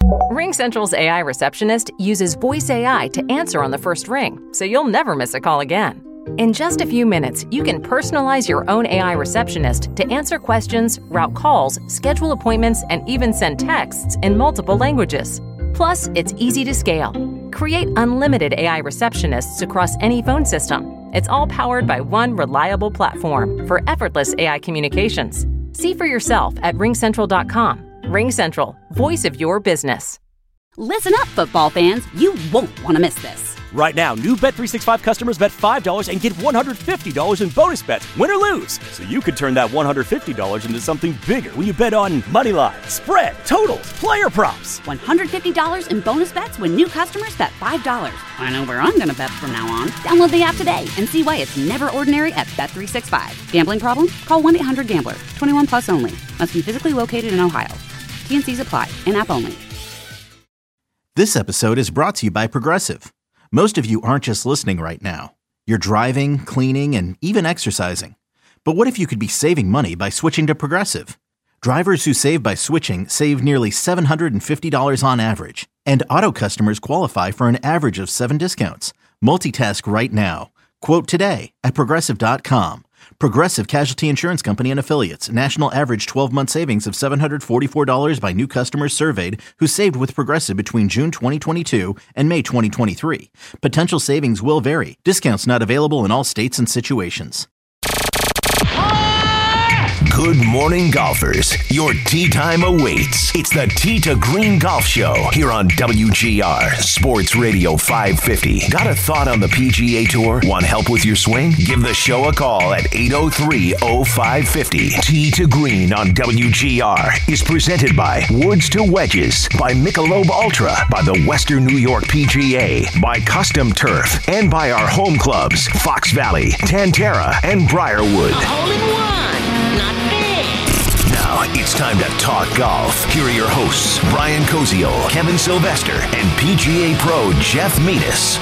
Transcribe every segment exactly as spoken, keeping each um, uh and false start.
RingCentral's A I receptionist uses voice A I to answer on the first ring, so you'll never miss a call again. In just a few minutes, you can personalize your own A I receptionist to answer questions, route calls, schedule appointments, and even send texts in multiple languages. Plus, it's easy to scale. Create unlimited A I receptionists across any phone system. It's all powered by one reliable platform for effortless A I communications. See for yourself at ring central dot com. RingCentral, voice of your business. Listen up, football fans. You won't want to miss this. Right now, new Bet three sixty-five customers bet five dollars and get one hundred fifty dollars in bonus bets, win or lose. So you could turn that one hundred fifty dollars into something bigger when you bet on money line, spread, totals, player props. one hundred fifty dollars in bonus bets when new customers bet five dollars. I know where I'm going to bet from now on. Download the app today and see why it's never ordinary at Bet three sixty-five. Gambling problem? Call one eight hundred gambler. twenty-one plus only. Must be physically located in Ohio. T and C's apply. In-app only. This episode is brought to you by Progressive. Most of you aren't just listening right now. You're driving, cleaning, and even exercising. But what if you could be saving money by switching to Progressive? Drivers who save by switching save nearly seven hundred fifty dollars on average. And auto customers qualify for an average of seven discounts. Multitask right now. Quote today at progressive dot com. Progressive Casualty Insurance Company and Affiliates. National average twelve-month savings of seven hundred forty-four dollars by new customers surveyed who saved with Progressive between June twenty twenty-two and May twenty twenty-three. Potential savings will vary. Discounts not available in all states and situations. Good morning, golfers. Your tee time awaits. It's the Tee to Green Golf Show here on W G R Sports Radio five fifty. Got a thought on the P G A Tour? Want help with your swing? Give the show a call at eight oh three oh five five oh. Tee to Green on W G R is presented by Woods to Wedges, by Michelob Ultra, by the Western New York P G A, by Custom Turf, and by our home clubs, Fox Valley, Tantera, and Briarwood. A hole in one, not big. Now it's time to talk golf. Here are your hosts, Brian Koziol, Kevin Sylvester, and P G A Pro Jeff Metis.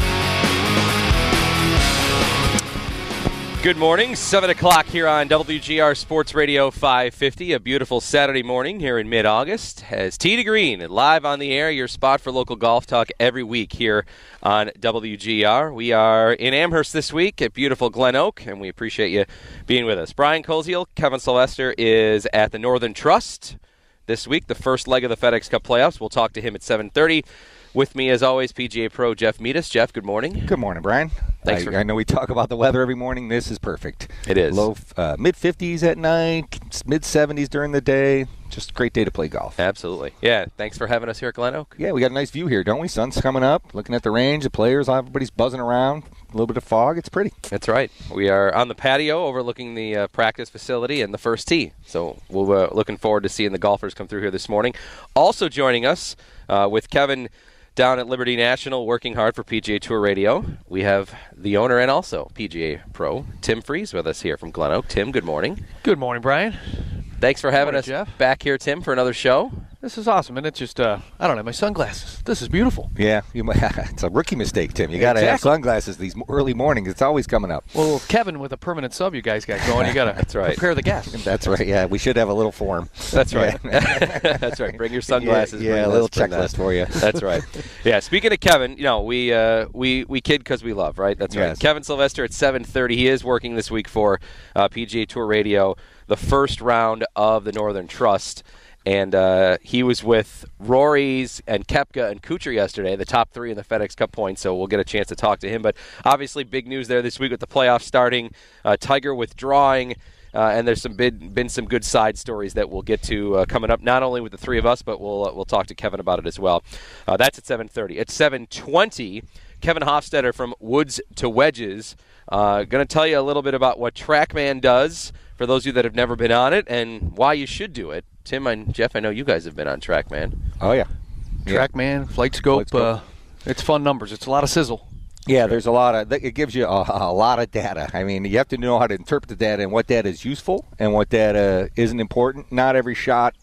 Good morning, seven o'clock here on W G R Sports Radio five fifty. A beautiful Saturday morning here in mid-August. As Tee to Green, live on the air, your spot for local golf talk every week here on W G R. We are in Amherst this week at beautiful Glen Oak, and we appreciate you being with us. Brian Koziol, Kevin Sylvester is at the Northern Trust this week, the first leg of the FedEx Cup playoffs. We'll talk to him at seven thirty. With me, as always, P G A Pro Jeff Metis. Jeff, good morning. Good morning, Brian. Thanks I, for... I know we talk about the weather every morning. This is perfect. It is. Low, uh, mid fifties at night, mid seventies during the day. Just a great day to play golf. Absolutely. Yeah, thanks for having us here at Glen Oak. Yeah, we got a nice view here, don't we? Sun's coming up, looking at the range, the players, everybody's buzzing around. A little bit of fog. It's pretty. That's right. We are on the patio overlooking the uh, practice facility and the first tee. So we're uh, looking forward to seeing the golfers come through here this morning. Also joining us uh, with Kevin down at Liberty National, working hard for P G A Tour Radio. We have the owner and also P G A Pro, Tim Freeze, with us here from Glen Oak. Tim, good morning. Good morning, Brian. Thanks for having morning, us Jeff. back here, Tim, for another show. This is awesome, and it's just, uh, I don't have my sunglasses. This is beautiful. Yeah, you might, it's a rookie mistake, Tim. You got to exactly. have sunglasses these early mornings. It's always coming up. Well, Kevin, with a permanent sub you guys got going, you got to That's right. prepare the guests. That's right, yeah. We should have a little form. That's right. That's right. Bring your sunglasses. Yeah, yeah bring a little this, bring checklist that. for you. That's right. Yeah, speaking of Kevin, you know, we uh, we, we kid because we love, right? That's right. Yes. Kevin Sylvester at seven thirty. He is working this week for uh, P G A Tour Radio, the first round of the Northern Trust. And uh, he was with Rory's and Koepka and Kuchar yesterday, the top three in the FedEx Cup points, so we'll get a chance to talk to him. But obviously big news there this week with the playoffs starting, uh, Tiger withdrawing, uh, and there's some been, been some good side stories that we'll get to uh, coming up, not only with the three of us, but we'll uh, we'll talk to Kevin about it as well. Uh, that's at seven thirty. At seven twenty, Kevin Hofstetter from Woods to Wedges, uh, going to tell you a little bit about what TrackMan does for those of you that have never been on it and why you should do it. Tim and Jeff, I know you guys have been on TrackMan. Oh, yeah. TrackMan, Flight Scope, Flight uh, it's fun numbers. It's a lot of sizzle. Yeah, there's a lot of, it gives you a, a lot of data. I mean, you have to know how to interpret the data and what data is useful and what data isn't important. Not every shot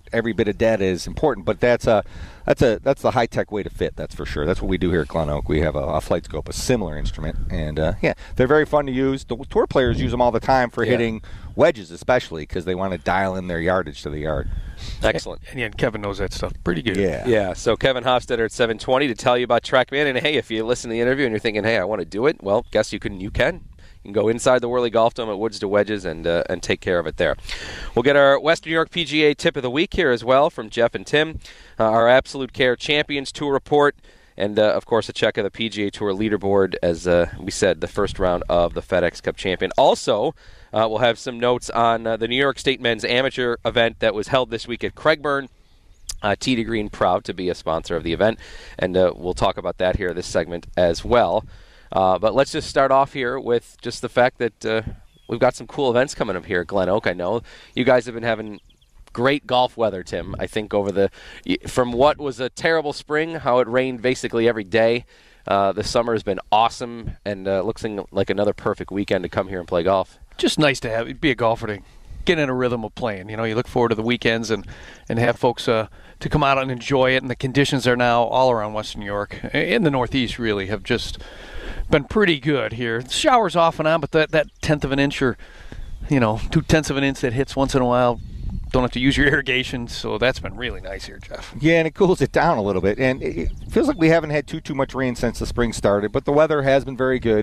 every bit of data is important, but that's a that's a that's the high tech way to fit. That's for sure. That's what we do here at Glen Oak. We have a, a flight scope, a similar instrument, and uh, yeah, they're very fun to use. The tour players use them all the time for yeah. hitting wedges, especially because they want to dial in their yardage to the yard. Excellent. And, and Kevin knows that stuff pretty good. Yeah. Yeah. So Kevin Hofstetter at seven twenty to tell you about TrackMan. And hey, if you listen to the interview and you're thinking, hey, I want to do it, well, guess you can. You can. You can go inside the Whirly Golf Dome at Woods to Wedges and uh, and take care of it there. We'll get our Western New York P G A tip of the week here as well from Jeff and Tim. Uh, our Absolute Care Champions Tour report. And, uh, of course, a check of the P G A Tour leaderboard, as uh, we said, the first round of the FedEx Cup Champion. Also, uh, we'll have some notes on uh, the New York State Men's Amateur event that was held this week at Craigburn. Uh, Tee to Green proud to be a sponsor of the event, and uh, we'll talk about that here in this segment as well. Uh, but let's just start off here with just the fact that uh, we've got some cool events coming up here at Glen Oak. I know you guys have been having great golf weather, Tim. I think over the from what was a terrible spring, how it rained basically every day. Uh, the summer has been awesome, and uh, looks like another perfect weekend to come here and play golf. Just nice to have be a golfer to get in a rhythm of playing. You know, you look forward to the weekends and and have folks uh, to come out and enjoy it. And the conditions are now all around Western New York, in the Northeast, really have just been pretty good here. Showers off and on, but that that tenth of an inch or you know two tenths of an inch that hits once in a while. Don't have to use your irrigation, so that's been really nice here, Jeff. Yeah, and it cools it down a little bit. And it feels like we haven't had too too much rain since the spring started, but the weather has been very good.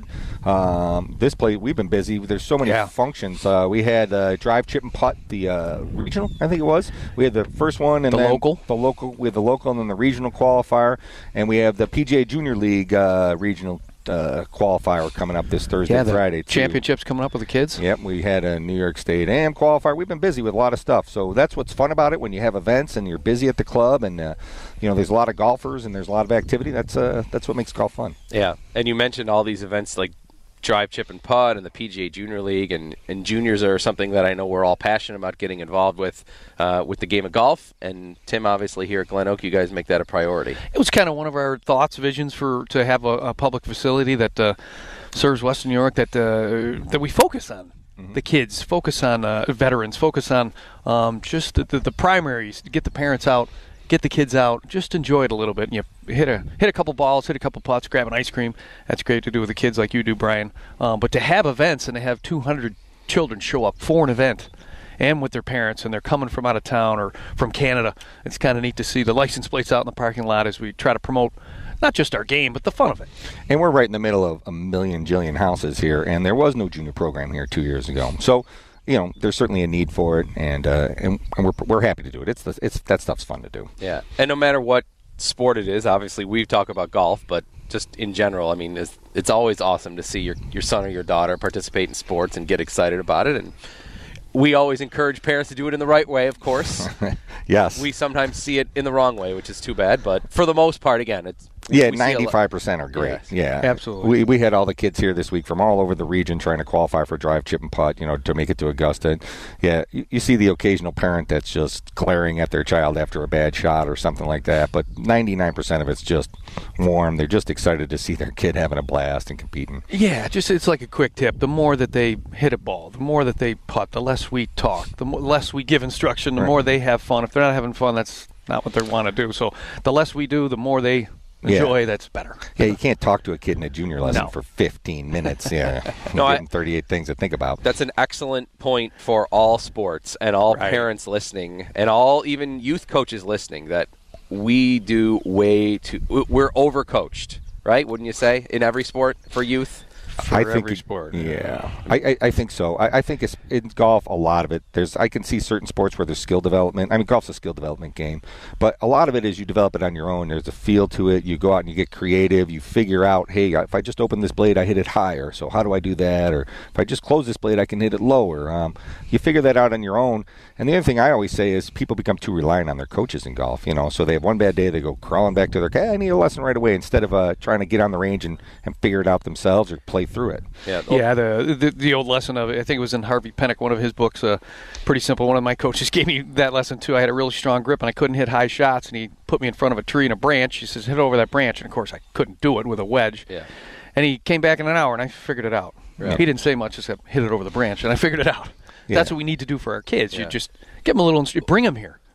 Um, this place, we've been busy. There's so many yeah. functions. Uh, we had uh, drive, chip, and putt, the uh, regional, I think it was. We had the first one. and The then local. The local. We had the local and then the regional qualifier. And we have the P G A Junior League uh, regional Uh, qualifier coming up this Thursday yeah, and Friday. Too. Championships coming up with the kids. Yep, we had a New York State A M qualifier. We've been busy with a lot of stuff, so that's what's fun about it when you have events and you're busy at the club, and uh, you know there's a lot of golfers and there's a lot of activity. That's uh, that's what makes golf fun. Yeah, and you mentioned all these events like Drive, Chip, and Putt and the P G A Junior League, and, and juniors are something that I know we're all passionate about getting involved with uh, with the game of golf. And Tim, obviously here at Glen Oak, you guys make that a priority. It was kind of one of our thoughts, visions for to have a, a public facility that uh, serves Western New York, that uh, that we focus on mm-hmm. the kids, focus on uh, veterans, focus on um, just the, the, the primaries, to get the parents out, get the kids out, just enjoy it a little bit. And you hit a hit a couple balls, hit a couple putts, grab an ice cream. That's great to do with the kids like you do, Brian. Um, but to have events and to have two hundred children show up for an event and with their parents, and they're coming from out of town or from Canada, it's kind of neat to see the license plates out in the parking lot as we try to promote not just our game, but the fun of it. And we're right in the middle of a million jillion houses here, and there was no junior program here two years ago. So, you know, there's certainly a need for it, and uh, and, and we're we're happy to do it. It's the, it's that stuff's fun to do. Yeah, and no matter what sport it is, obviously we talk about golf, but just in general, I mean, it's, it's always awesome to see your your son or your daughter participate in sports and get excited about it. And we always encourage parents to do it in the right way, of course. Yes. We sometimes see it in the wrong way, which is too bad. But for the most part, again, it's yeah, ninety-five percent are great. Yes. Yeah, absolutely. We we had all the kids here this week from all over the region trying to qualify for drive, chip, and putt, you know, to make it to Augusta. Yeah, you, you see the occasional parent that's just glaring at their child after a bad shot or something like that. But ninety-nine percent of it's just warm. They're just excited to see their kid having a blast and competing. Yeah, just it's like a quick tip. The more that they hit a ball, the more that they putt, the less we talk, the more, less we give instruction, the right. more they have fun. If they're not having fun, that's not what they want to do. So the less we do, the more they enjoy, yeah. that's better. Yeah, you can't talk to a kid in a junior lesson no. for fifteen minutes. Yeah, no, I, I, thirty-eight things to think about. That's an excellent point for all sports and all right. parents listening and all even youth coaches listening, that we do way too – we're overcoached, right, wouldn't you say, in every sport for youth? For I every think it, sport. Yeah, I, I, I think so. I, I think it's in golf, a lot of it. There's I can see certain sports where there's skill development. I mean, golf's a skill development game, but a lot of it is you develop it on your own. There's a feel to it. You go out and you get creative. You figure out, hey, if I just open this blade, I hit it higher. So how do I do that? Or if I just close this blade, I can hit it lower. Um, you figure that out on your own. And the other thing I always say is people become too reliant on their coaches in golf. You know, so they have one bad day, they go crawling back to their, hey, I need a lesson right away, instead of uh, trying to get on the range and, and figure it out themselves or play through it. Yeah, yeah. The, the the old lesson of it, I think it was in Harvey Penick, one of his books. Uh, pretty simple. One of my coaches gave me that lesson too. I had a really strong grip and I couldn't hit high shots, and he put me in front of a tree and a branch. He says, hit over that branch, and of course I couldn't do it with a wedge. Yeah. And he came back in an hour, and I figured it out. Yeah. He didn't say much except hit it over the branch, and I figured it out. Yeah. That's what we need to do for our kids. Yeah. You just give them a little, bring them here.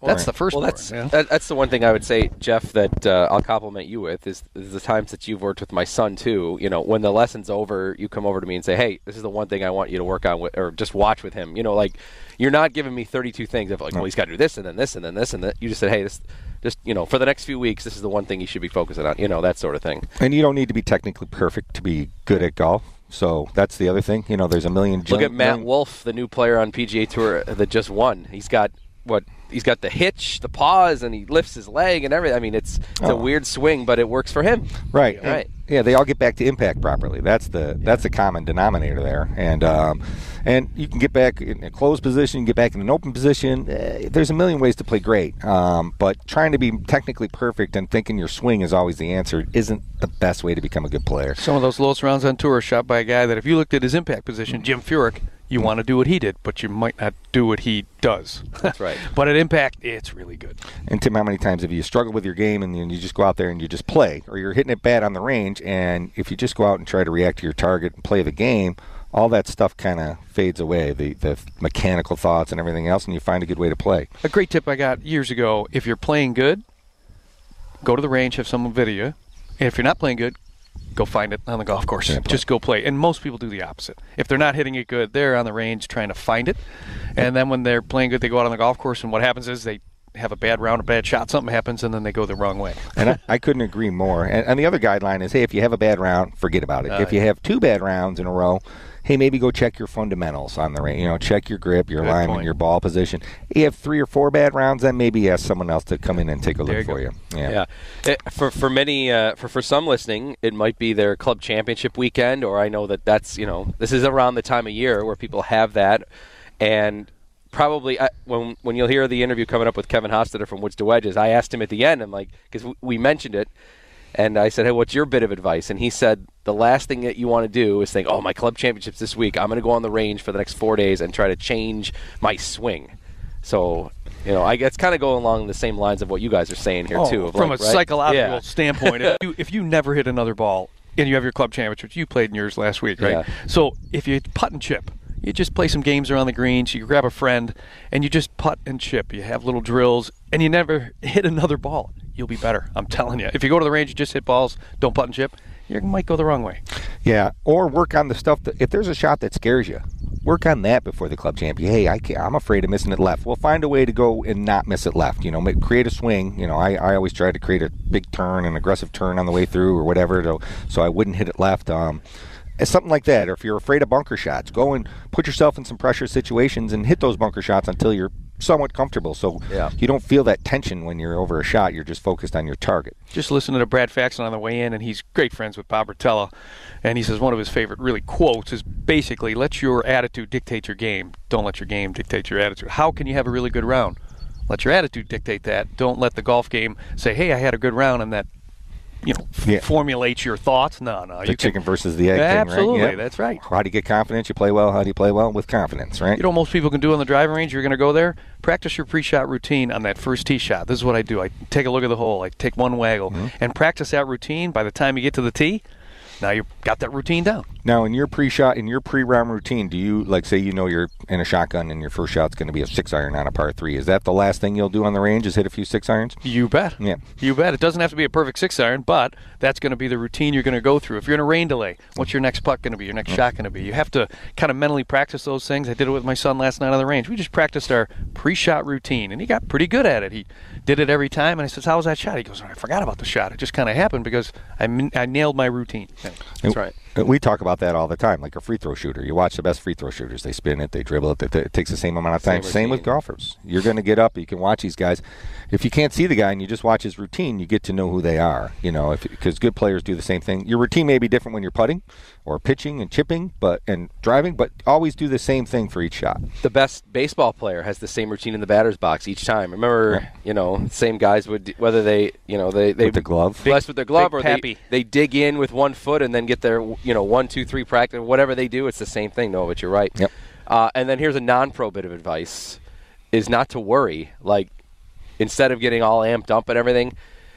That's right. the first well, part. That's, yeah. that, that's the one thing I would say, Jeff, that uh, I'll compliment you with is, is the times that you've worked with my son, too. You know, when the lesson's over, you come over to me and say, hey, this is the one thing I want you to work on with, or just watch with him. You know, like, you're not giving me thirty-two things of, like, no. well, he's got to do this and then this and then this and that. You just said, hey, this, just, you know, for the next few weeks, this is the one thing you should be focusing on. You know, that sort of thing. And you don't need to be technically perfect to be good at golf. So that's the other thing. You know, there's a million. Look at Matt million... Wolff, the new player on P G A Tour that just won. He's got what? He's got the hitch, the pause, and he lifts his leg and everything. I mean, it's, it's oh. a weird swing, but it works for him. Right. Right. Yeah, they all get back to impact properly. That's the yeah. that's the common denominator there. And um, and you can get back in a closed position, you can get back in an open position. Uh, there's a million ways to play great. Um, but trying to be technically perfect and thinking your swing is always the answer isn't the best way to become a good player. Some of those lowest rounds on tour are shot by a guy that if you looked at his impact position, Jim Furyk, you want to do what he did, but you might not do what he does. That's right. But at impact, it's really good. And Tim, how many times have you struggled with your game and you just go out there and you just play, or you're hitting it bad on the range, and if you just go out and try to react to your target and play the game, all that stuff kind of fades away, the, the mechanical thoughts and everything else, and you find a good way to play. A great tip I got years ago, if you're playing good, go to the range, have someone video you. And if you're not playing good, go find it on the golf course. Yeah, just go play. And most people do the opposite. If they're not hitting it good, they're on the range trying to find it. And then when they're playing good, they go out on the golf course, and what happens is they have a bad round, a bad shot, something happens, and then they go the wrong way. And I, I couldn't agree more. And, and the other guideline is, hey, if you have a bad round, forget about it. Uh, if you have two bad rounds in a row, hey, maybe go check your fundamentals on the range. You know, check your grip, your alignment, point. your ball position. If you have three or four bad rounds, then maybe ask someone else to come in and take a look you for go. you. Yeah. yeah. It, for for many, uh, for for some listening, it might be their club championship weekend, or I know that that's, you know, this is around the time of year where people have that, and probably uh, when when you'll hear the interview coming up with Kevin Hofstadter from Woods to Wedges, I asked him at the end, I'm like, because w- we mentioned it, and I said, hey, what's your bit of advice? And he said, the last thing that you want to do is think, oh, my club championship's this week. I'm going to go on the range for the next four days and try to change my swing. So, you know, I guess kind of going along the same lines of what you guys are saying here, oh, too. Of from like, a right? psychological yeah. standpoint, if, you, if you never hit another ball and you have your club championship, you played in yours last week, right? Yeah. So if you putt and chip, you just play some games around the greens, you grab a friend, and you just putt and chip. You have little drills, and you never hit another ball. You'll be better, I'm telling you. If you go to the range, you just hit balls, don't putt and chip, you might go the wrong way. Yeah, or work on the stuff that, if there's a shot that scares you, work on that before the club champion. Hey, I can't, I'm afraid of missing it left. Well, find a way to go and not miss it left. You know, make, create a swing. You know, I, I always try to create a big turn, an aggressive turn on the way through or whatever, to, so I wouldn't hit it left. Um, Something like that. Or if you're afraid of bunker shots, go and put yourself in some pressure situations and hit those bunker shots until you're somewhat comfortable. So yeah. you don't feel that tension when you're over a shot. You're just focused on your target. Just listening to Brad Faxon on the way in, and he's great friends with Bob Rotella. And he says one of his favorite really quotes is basically, let your attitude dictate your game. Don't let your game dictate your attitude. How can you have a really good round? Let your attitude dictate that. Don't let the golf game say, hey, I had a good round, and that you know, f- yeah. formulate your thoughts. No, no. The you chicken can, versus the egg absolutely, thing, right? That's right. How do you get confidence? You play well. How do you play well? With confidence, right? You know what most people can do on the driving range? You're going to go there, practice your pre-shot routine on that first tee shot. This is what I do. I take a look at the hole. I take one waggle mm-hmm. and practice that routine. By the time you get to the tee, now you've got that routine down. Now, in your pre-shot, in your pre-round routine, do you, like, say you know you're in a shotgun and your first shot's going to be a six-iron on a par three. Is that the last thing you'll do on the range, is hit a few six-irons? You bet. Yeah. You bet. It doesn't have to be a perfect six-iron, but that's going to be the routine you're going to go through. If you're in a rain delay, what's your next putt going to be, your next mm-hmm. shot going to be? You have to kind of mentally practice those things. I did it with my son last night on the range. We just practiced our pre-shot routine, and he got pretty good at it. He did it every time, and I said, how was that shot? He goes, I forgot about the shot. It just kind of happened because I, I nailed my routine. That's right. We talk about that all the time, like a free throw shooter. You watch the best free throw shooters. They spin it, they dribble it. It takes the same amount of time. Same, same with golfers. You're going to get up. You can watch these guys. If you can't see the guy and you just watch his routine, you get to know who they are. You know, because good players do the same thing. Your routine may be different when you're putting or pitching and chipping but and driving, but always do the same thing for each shot. The best baseball player has the same routine in the batter's box each time. Remember, yeah. you know, same guys would, whether they, you know, they they with the glove, bless with their glove, or they, they dig in with one foot and then get their, you know, one, two, three practice. Whatever they do, it's the same thing. No, but you're right. Yep. Uh, and then here's a non-pro bit of advice: is not to worry. Like, instead of getting all amped up and everything,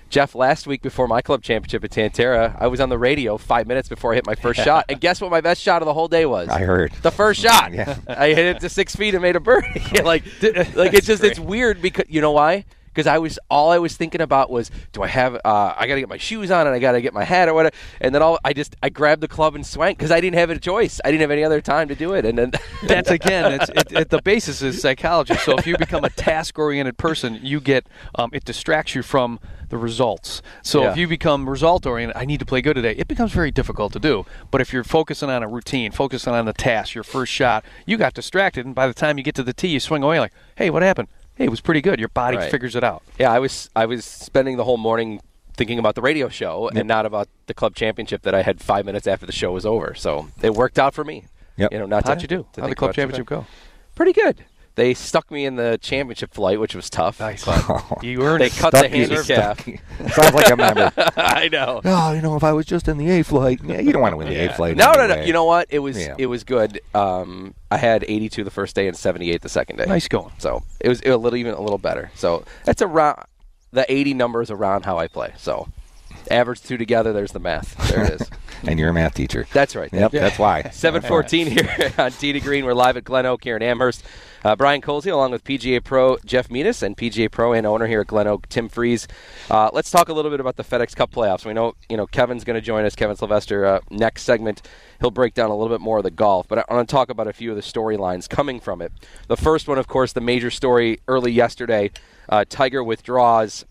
Jeff, last week before my club championship at Tantera, I was on the radio five minutes before I hit my first shot. And guess what my best shot of the whole day was? I heard. The first shot. Yeah. I hit it to six feet and made a birdie. like, like it's just, great. It's weird because, you know why? Because I was all I was thinking about was, do I have? Uh, I got to get my shoes on and I got to get my hat or whatever. And then all I just I grabbed the club and swung because I didn't have a choice. I didn't have any other time to do it. And then that's again, it's, it, it, the basis is psychology. So if you become a task-oriented person, you get um, it distracts you from the results. So yeah. if you become result-oriented, I need to play good today. It becomes very difficult to do. But if you're focusing on a routine, focusing on the task, your first shot, you got distracted, and by the time you get to the tee, you swing away like, hey, what happened? Hey, it was pretty good. Your body right. figures it out. Yeah, I was I was spending the whole morning thinking about the radio show yep. and not about the club championship that I had five minutes after the show was over. So it worked out for me. Yep. You know, not How'd to, you do? to How'd the club championship go? Pretty good. They stuck me in the championship flight, which was tough. Nice. But you earned they it. cut Stuck the handicap. Sounds like a member. I know. Oh, you know, if I was just in the A flight, yeah, you don't want to win the yeah. A flight. No, anyway. no, no. You know what? It was yeah. it was good. Um, I had eighty-two the first day and seventy-eight the second day. Nice going. So it was, it was a little even a little better. So that's around the eighty numbers around how I play. So average two together. There's the math. There it is. And you're a math teacher. That's right. Yep, yeah. that's why. seven fourteen here on Tee to Green. We're live at Glen Oak here in Amherst. Uh, Brian Colsey, along with P G A Pro Jeff Metis and P G A Pro and owner here at Glen Oak, Tim Freeze. Uh, let's talk a little bit about the FedEx Cup playoffs. We know, you know, Kevin's going to join us, Kevin Sylvester. Uh, next segment, he'll break down a little bit more of the golf, but I want to talk about a few of the storylines coming from it. The first one, of course, the major story early yesterday. Uh, Tiger withdraws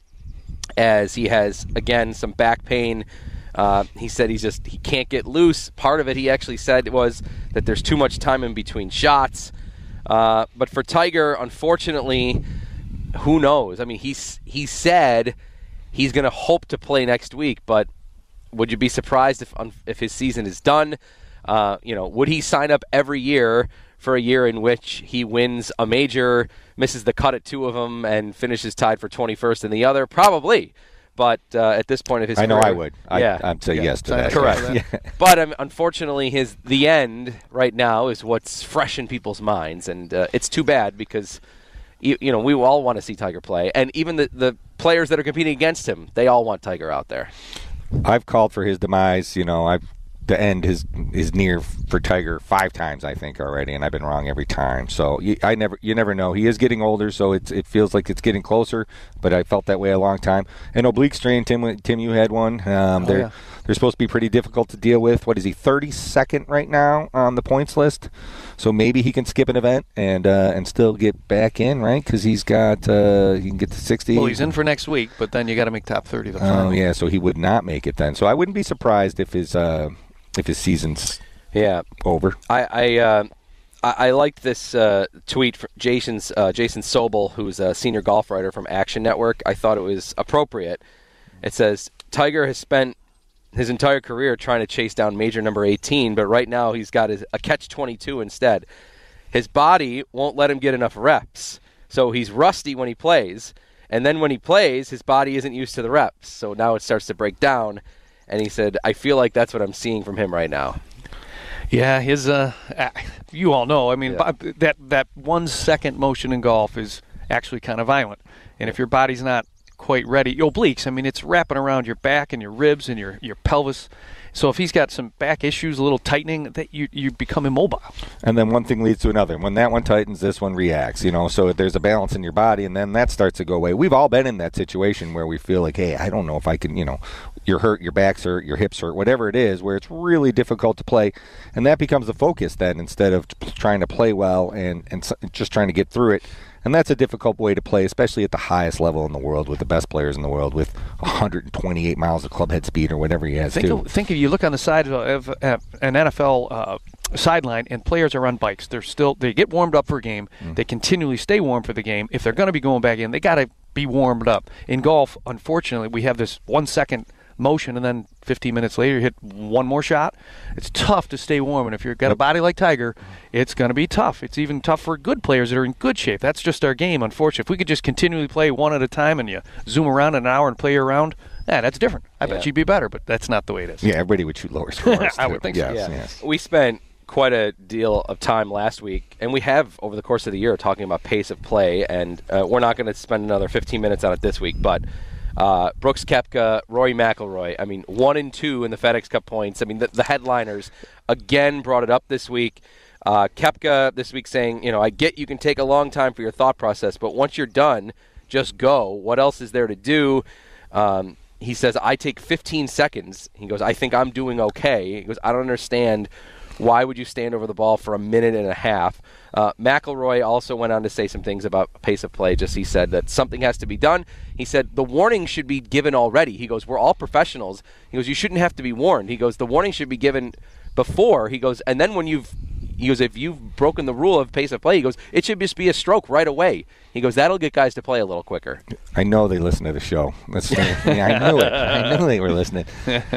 as he has again some back pain. Uh, he said he's just he can't get loose. Part of it, he actually said, was that there's too much time in between shots. Uh, but for Tiger, unfortunately, who knows? I mean, he's he said he's going to hope to play next week, but would you be surprised if if his season is done? Uh, you know, would he sign up every year for a year in which he wins a major, misses the cut at two of them, and finishes tied for twenty-first in the other? Probably. But uh, at this point of his I know career, I would. I, yeah, I'd say yeah. yes to that. Correct. Yeah. But um, unfortunately, his the end right now is what's fresh in people's minds, and uh, it's too bad because you, you know we all want to see Tiger play, and even the the players that are competing against him, they all want Tiger out there. I've called for his demise. You know, I've the end is is near for Tiger five times, I think, already, and I've been wrong every time. So you, I never, you never know. He is getting older, so it's it feels like it's getting closer. But I felt that way a long time. An oblique strain, Tim. Tim, you had one. Um, oh, they're yeah. they're supposed to be pretty difficult to deal with. What is he, thirty-second right now on the points list? So maybe he can skip an event and uh, and still get back in, right? Because he's got uh, he can get to sixty. Well, he's in for next week, but then you got to make top thirty. The oh yeah, so he would not make it then. So I wouldn't be surprised if his. Uh, If his season's yeah over, I I, uh, I, I liked this uh, tweet from Jason's uh, Jason Sobel, who's a senior golf writer from Action Network. I thought it was appropriate. It says Tiger has spent his entire career trying to chase down major number eighteen, but right now he's got his, a catch twenty-two instead. His body won't let him get enough reps, so he's rusty when he plays, and then when he plays, his body isn't used to the reps, so now it starts to break down. And he said, I feel like that's what I'm seeing from him right now. Yeah, his uh, you all know. I mean, Yeah. that that one second motion in golf is actually kind of violent. And if your body's not quite ready, obliques, I mean, it's wrapping around your back and your ribs and your, your pelvis. So if he's got some back issues, a little tightening, that you you become immobile. And then one thing leads to another. When that one tightens, this one reacts. You know, so there's a balance in your body, and then that starts to go away. We've all been in that situation where we feel like, hey, I don't know if I can, you know, you're hurt, your back's hurt, your hips hurt, whatever it is, where it's really difficult to play. And that becomes the focus then, instead of trying to play well and, and just trying to get through it. And that's a difficult way to play, especially at the highest level in the world with the best players in the world with one hundred twenty-eight miles of club head speed or whatever he has, think too. Of, think of you look on the side of, of uh, an N F L uh, sideline, and players are on bikes. They're still they get warmed up for a game. Mm. They continually stay warm for the game. If they're going to be going back in, they got to be warmed up. In golf, unfortunately, we have this one second motion, and then fifteen minutes later you hit one more shot. It's tough to stay warm, and if you've got a body like Tiger, it's going to be tough. It's even tough for good players that are in good shape. That's just our game, unfortunately. If we could just continually play one at a time and you zoom around an hour and play around, yeah, that's different. I yeah. bet you'd be better, but that's not the way it is. Yeah, everybody would shoot lower scores. I would think yes, so. Yeah. Yes. We spent quite a deal of time last week, and we have over the course of the year talking about pace of play, and uh, we're not going to spend another fifteen minutes on it this week, but Uh, Brooks Koepka, Rory McIlroy. I mean, one and two in the FedEx Cup points. I mean, the, the headliners again brought it up this week. Uh, Koepka this week saying, you know, I get you can take a long time for your thought process, but once you're done, just go. What else is there to do? Um, he says, I take fifteen seconds. He goes, I think I'm doing okay. He goes, I don't understand. Why would you stand over the ball for a minute and a half? Uh, McIlroy also went on to say some things about pace of play. Just he said that something has to be done. He said the warning should be given already. He goes, we're all professionals. He goes, you shouldn't have to be warned. He goes, the warning should be given before. He goes, and then when you've He goes, if you've broken the rule of pace of play, he goes, it should just be a stroke right away. He goes, that'll get guys to play a little quicker. I know they listen to the show. That's, yeah, I knew it. I knew they were listening.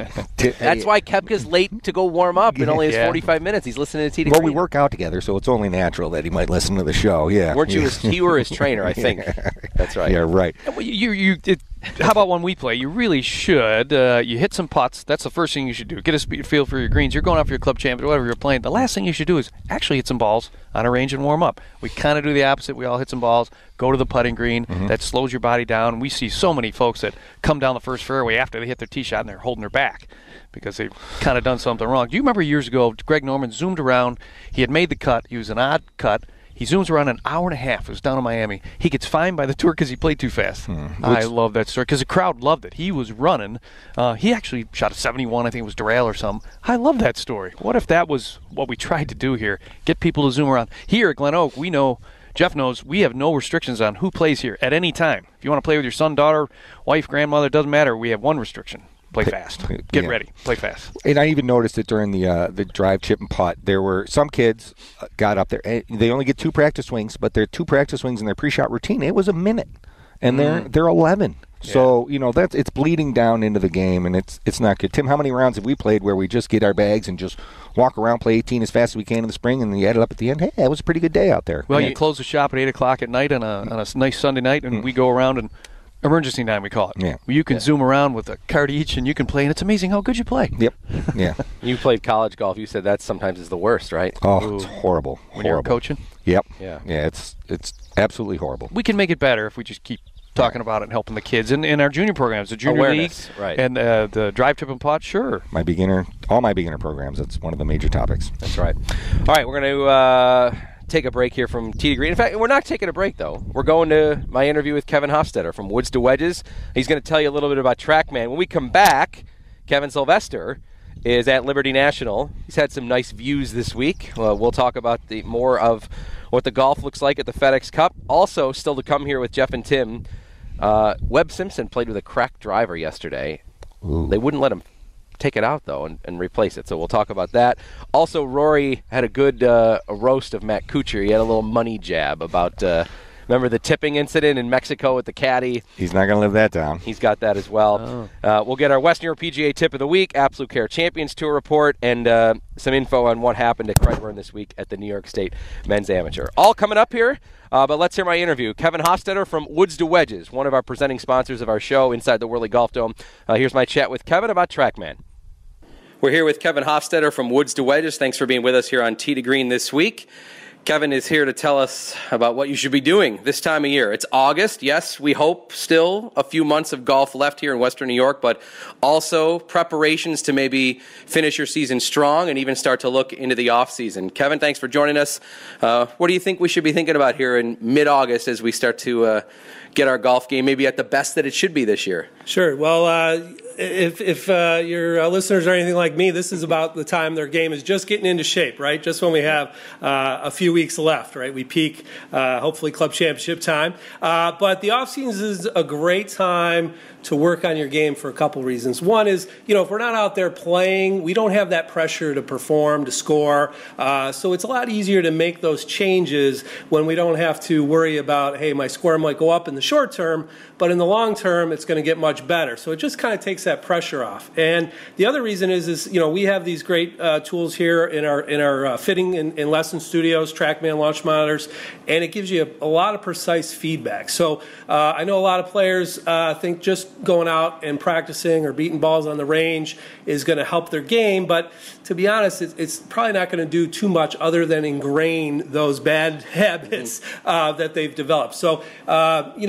That's why Koepka's late to go warm up and only has yeah. forty-five minutes. He's listening to T D Well, Green. we work out together, so it's only natural that he might listen to the show. Yeah, Weren't you yeah. his, you were his trainer, I think. Yeah. That's right. Yeah, right. You, you, it, how about when we play? You really should. Uh, you hit some putts. That's the first thing you should do. Get a speed feel for your greens. You're going out for your club champion, whatever you're playing. The last thing you should do is actually hit some balls on a range and warm up. We kind of do the opposite. We all hit some balls, go to the putting green. Mm-hmm. That slows your body down. We see so many folks that come down the first fairway after they hit their tee shot and they're holding their back because they've kind of done something wrong. Do you remember years ago, Greg Norman zoomed around. He had made the cut. He was an odd cut. He zooms around an hour and a half. It was down in Miami. He gets fined by the tour because he played too fast. Hmm. I love that story because the crowd loved it. He was running. Uh, he actually shot a seventy-one. I think it was Doral or something. I love that story. What if that was what we tried to do here? Get people to zoom around. Here at Glen Oak, we know, Jeff knows, we have no restrictions on who plays here at any time. If you want to play with your son, daughter, wife, grandmother, doesn't matter. We have one restriction. Play fast. Get yeah. ready. Play fast. And I even noticed it during the uh, the drive, chip, and putt. There were some kids uh, got up there. And they only get two practice swings, but their two practice swings in their pre-shot routine, it was a minute, and mm. they're they're eleven. Yeah. So you know that's it's bleeding down into the game, and it's it's not good. Tim, how many rounds have we played where we just get our bags and just walk around, play eighteen as fast as we can in the spring, and you add it up at the end? Hey, that was a pretty good day out there. Well, yeah. you close the shop at eight o'clock at night on a on a nice Sunday night, and mm. we go around and. Emergency time, we call it. Yeah. You can yeah. zoom around with a card each, and you can play, and it's amazing how good you play. Yep. Yeah. You played college golf. You said that sometimes is the worst, right? Oh, Ooh. It's horrible. When horrible. you're coaching? Yep. Yeah. Yeah, it's it's absolutely horrible. We can make it better if we just keep talking about it and helping the kids. And in our junior programs, the junior Awareness, league, right. and uh, the drive, trip, and putt, sure. My beginner, all my beginner programs, that's one of the major topics. That's right. All right, we're going to uh, take a break here from Tee to Green. In fact, we're not taking a break, though. We're going to my interview with Kevin Hofstetter from Woods to Wedges. He's going to tell you a little bit about TrackMan. When we come back, Kevin Sylvester is at Liberty National. He's had some nice views this week. Uh, we'll talk about the more of what the golf looks like at the FedEx Cup. Also, still to come here with Jeff and Tim, uh, Webb Simpson played with a cracked driver yesterday. Ooh. They wouldn't let him take it out, though, and, and replace it. So we'll talk about that. Also, Rory had a good uh, a roast of Matt Kuchar. He had a little money jab about, uh, remember the tipping incident in Mexico with the caddy? He's not going to live that down. He's got that as well. Oh. Uh, we'll get our Western Europe P G A Tip of the Week, Absolute Care Champions Tour report, and uh, some info on what happened at Craigburn this week at the New York State Men's Amateur. All coming up here. Uh, but let's hear my interview. Kevin Hofstetter from Woods to Wedges, one of our presenting sponsors of our show inside the Whirly Golf Dome. Uh, here's my chat with Kevin about TrackMan. We're here with Kevin Hofstetter from Woods to Wedges. Thanks for being with us here on Tee to Green this week. Kevin is here to tell us about what you should be doing this time of year. It's August. Yes, we hope still a few months of golf left here in Western New York, but also preparations to maybe finish your season strong and even start to look into the off season. Kevin, thanks for joining us. Uh, what do you think we should be thinking about here in mid-August as we start to uh, get our golf game maybe at the best that it should be this year? Sure. Well, uh, if, if uh, your uh, listeners are anything like me, this is about the time their game is just getting into shape, right? Just when we have uh, a few weeks left, right? We peak, uh, hopefully, club championship time. Uh, but the off-season is a great time to work on your game for a couple reasons. One is, you know, if we're not out there playing, we don't have that pressure to perform, to score. Uh, so it's a lot easier to make those changes when we don't have to worry about, hey, my score might go up in the short term, but in the long term, it's going to get much better. So it just kind of takes that pressure off. And the other reason is, is you know, we have these great uh, tools here in our in our uh, fitting and, and lesson studios, TrackMan launch monitors, and it gives you a, a lot of precise feedback. So uh, I know a lot of players uh, think just going out and practicing or beating balls on the range is going to help their game, but to be honest, it's, it's probably not going to do too much other than ingrain those bad habits uh, that they've developed. So, uh, you know,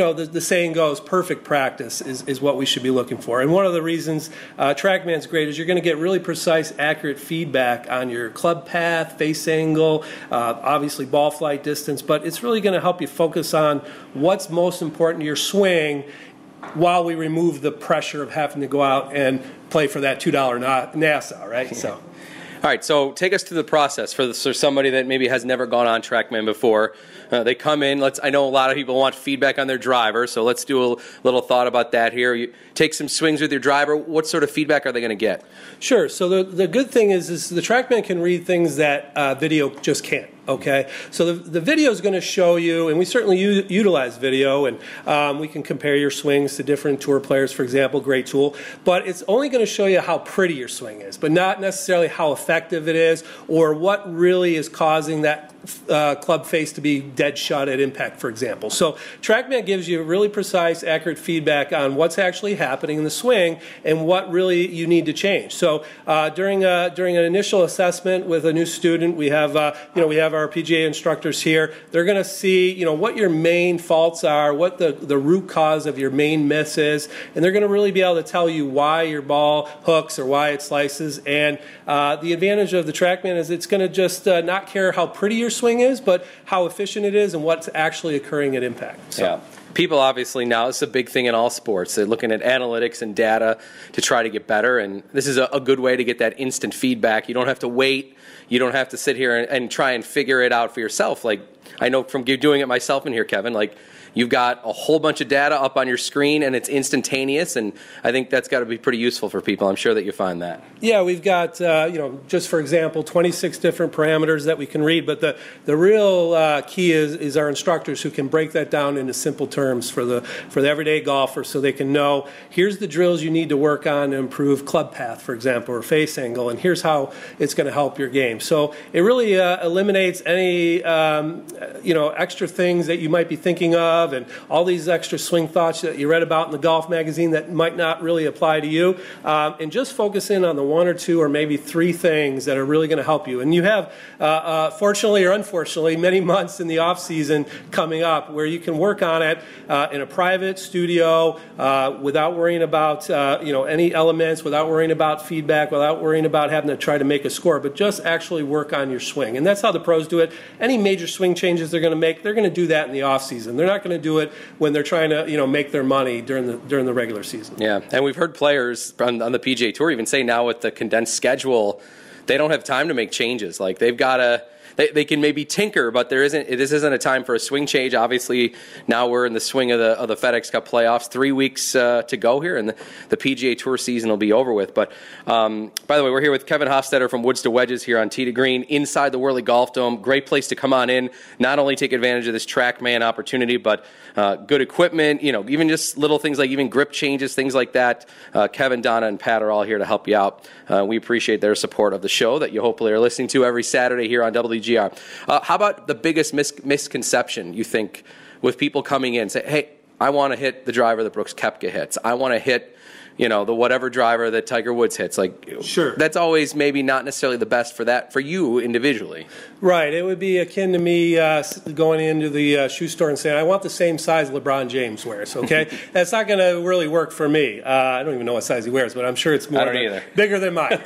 know, the, the saying goes, perfect practice is, is what we should be looking for. And one of the reasons uh, TrackMan's great is you're going to get really precise, accurate feedback on your club path, face angle, uh, obviously ball flight distance, but it's really going to help you focus on what's most important to your swing while we remove the pressure of having to go out and play for that two dollar Nassau, right? So. All right, so take us through the process for, the, for somebody that maybe has never gone on TrackMan before. Uh, they come in. Let's. I know a lot of people want feedback on their driver, so let's do a little thought about that here. You take some swings with your driver. What sort of feedback are they going to get? Sure. So the the good thing is, is the TrackMan can read things that uh, video just can't. Okay, so the, the video is going to show you, and we certainly u- utilize video, and um, we can compare your swings to different tour players, for example, great tool, but it's only going to show you how pretty your swing is, but not necessarily how effective it is or what really is causing that uh, club face to be dead shut at impact, for example. So TrackMan gives you really precise, accurate feedback on what's actually happening in the swing and what really you need to change. So uh, during a, during an initial assessment with a new student, we have uh, you know we have our P G A instructors here. They're going to see, you know, what your main faults are, what the, the root cause of your main miss is, and they're going to really be able to tell you why your ball hooks or why it slices. And uh, the advantage of the TrackMan is it's going to just uh, not care how pretty your swing is, but how efficient it is and what's actually occurring at impact. So. Yeah. People obviously now, it's a big thing in all sports. They're looking at analytics and data to try to get better, and this is a, a good way to get that instant feedback. You don't have to wait. You don't have to sit here and, and try and figure it out for yourself. Like, I know from doing it myself in here, Kevin, like, you've got a whole bunch of data up on your screen, and it's instantaneous, and I think that's got to be pretty useful for people. I'm sure that you find that. Yeah, we've got, uh, you know, just for example, twenty-six different parameters that we can read, but the, the real uh, key is, is our instructors who can break that down into simple terms for the for the everyday golfer so they can know, here's the drills you need to work on to improve club path, for example, or face angle, and here's how it's going to help your game. So it really uh, eliminates any, um, you know, extra things that you might be thinking of, and all these extra swing thoughts that you read about in the golf magazine that might not really apply to you, um, and just focus in on the one or two or maybe three things that are really going to help you. And you have, uh, uh, fortunately or unfortunately, many months in the off season coming up where you can work on it uh, in a private studio uh, without worrying about uh, you know any elements, without worrying about feedback, without worrying about having to try to make a score, but just actually work on your swing. And that's how the pros do it. Any major swing changes they're going to make, they're going to do that in the off season. They're not going to do it when they're trying to, you know, make their money during the during the regular season. Yeah, and we've heard players on, on the P G A Tour even say now with the condensed schedule, they don't have time to make changes. Like they've got to. They, they can maybe tinker, but there isn't. This isn't a time for a swing change. Obviously, now we're in the swing of the of the FedEx Cup playoffs. Three weeks uh, to go here, and the, the P G A Tour season will be over with. But um, by the way, we're here with Kevin Hofstetter from Woods to Wedges here on Tee to Green inside the Whirly Golf Dome. Great place to come on in. Not only take advantage of this TrackMan opportunity, but uh, good equipment. You know, even just little things like even grip changes, things like that. Uh, Kevin, Donna, and Pat are all here to help you out. Uh, we appreciate their support of the show that you hopefully are listening to every Saturday here on W G R. Uh, how about the biggest mis- misconception you think with people coming in? Say, hey, I want to hit the driver that Brooks Koepka hits. I want to hit, you know, the whatever driver that Tiger Woods hits. Like, sure, that's always maybe not necessarily the best for that for you individually. Right. It would be akin to me uh, going into the uh, shoe store and saying, I want the same size LeBron James wears, okay? That's not going to really work for me. Uh, I don't even know what size he wears, but I'm sure it's more I don't than, either. bigger than mine.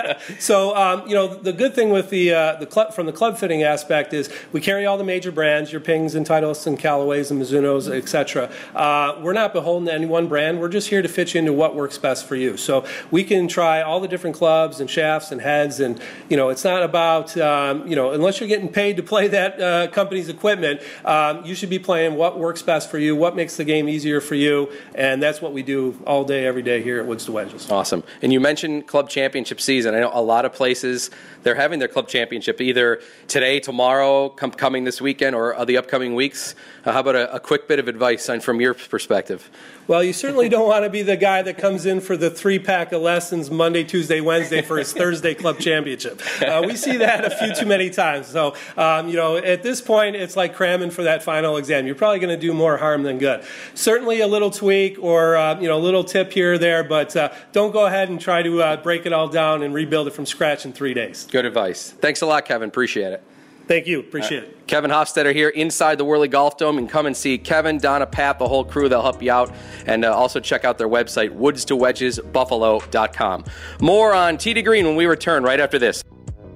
So, um, you know, the good thing with the uh, the club, from the club fitting aspect is we carry all the major brands, your Pings and Titleist and Callaways and Mizunos, et cetera. Uh, we're not beholden to any one brand. We're just here to fit you into what works best for you. So we can try all the different clubs and shafts and heads, and, you know, it's not about, um, you know, unless you're getting paid to play that uh, company's equipment, um, you should be playing what works best for you, what makes the game easier for you, and that's what we do all day, every day here at Woods to Wedges. Awesome. And you mentioned club championship season. I know a lot of places, they're having their club championship either today, tomorrow, com- coming this weekend, or uh, the upcoming weeks. Uh, how about a, a quick bit of advice on, from your perspective? Well, you certainly don't want to be the guy that comes in for the three-pack of lessons Monday, Tuesday, Wednesday for his Thursday club championship. Uh, we see that a few too many times. So, um, you know, at this point, it's like cramming for that final exam. You're probably going to do more harm than good. Certainly a little tweak or, uh, you know, a little tip here or there, but uh, don't go ahead and try to uh, break it all down and rebuild it from scratch in three days. Good advice. Thanks a lot, Kevin. Appreciate it. Thank you. Appreciate it. Kevin Hofstetter here inside the Whirly Golf Dome. And come and see Kevin, Donna, Pat, the whole crew. They'll help you out. And uh, also check out their website, woods to wedges buffalo dot com. More on Tee to Green when we return right after this.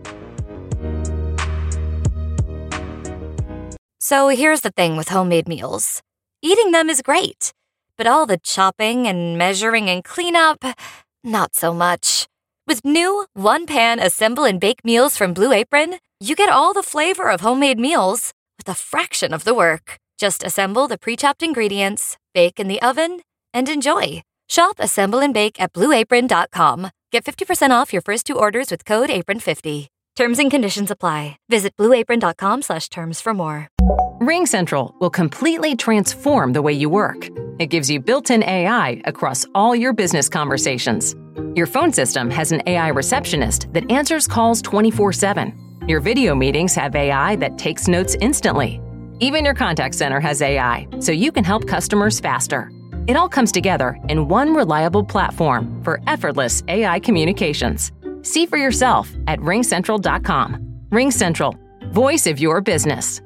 So here's the thing with homemade meals. Eating them is great, but all the chopping and measuring and cleanup, not so much. With new one-pan assemble and bake meals from Blue Apron, you get all the flavor of homemade meals with a fraction of the work. Just assemble the pre-chopped ingredients, bake in the oven, and enjoy. Shop Assemble and Bake at blue apron dot com. Get fifty percent off your first two orders with code apron fifty. Terms and conditions apply. Visit blue apron dot com slash terms for more. RingCentral will completely transform the way you work. It gives you built-in A I across all your business conversations. Your phone system has an A I receptionist that answers calls twenty-four seven. Your video meetings have A I that takes notes instantly. Even your contact center has A I, so you can help customers faster. It all comes together in one reliable platform for effortless A I communications. See for yourself at ring central dot com. RingCentral, voice of your business.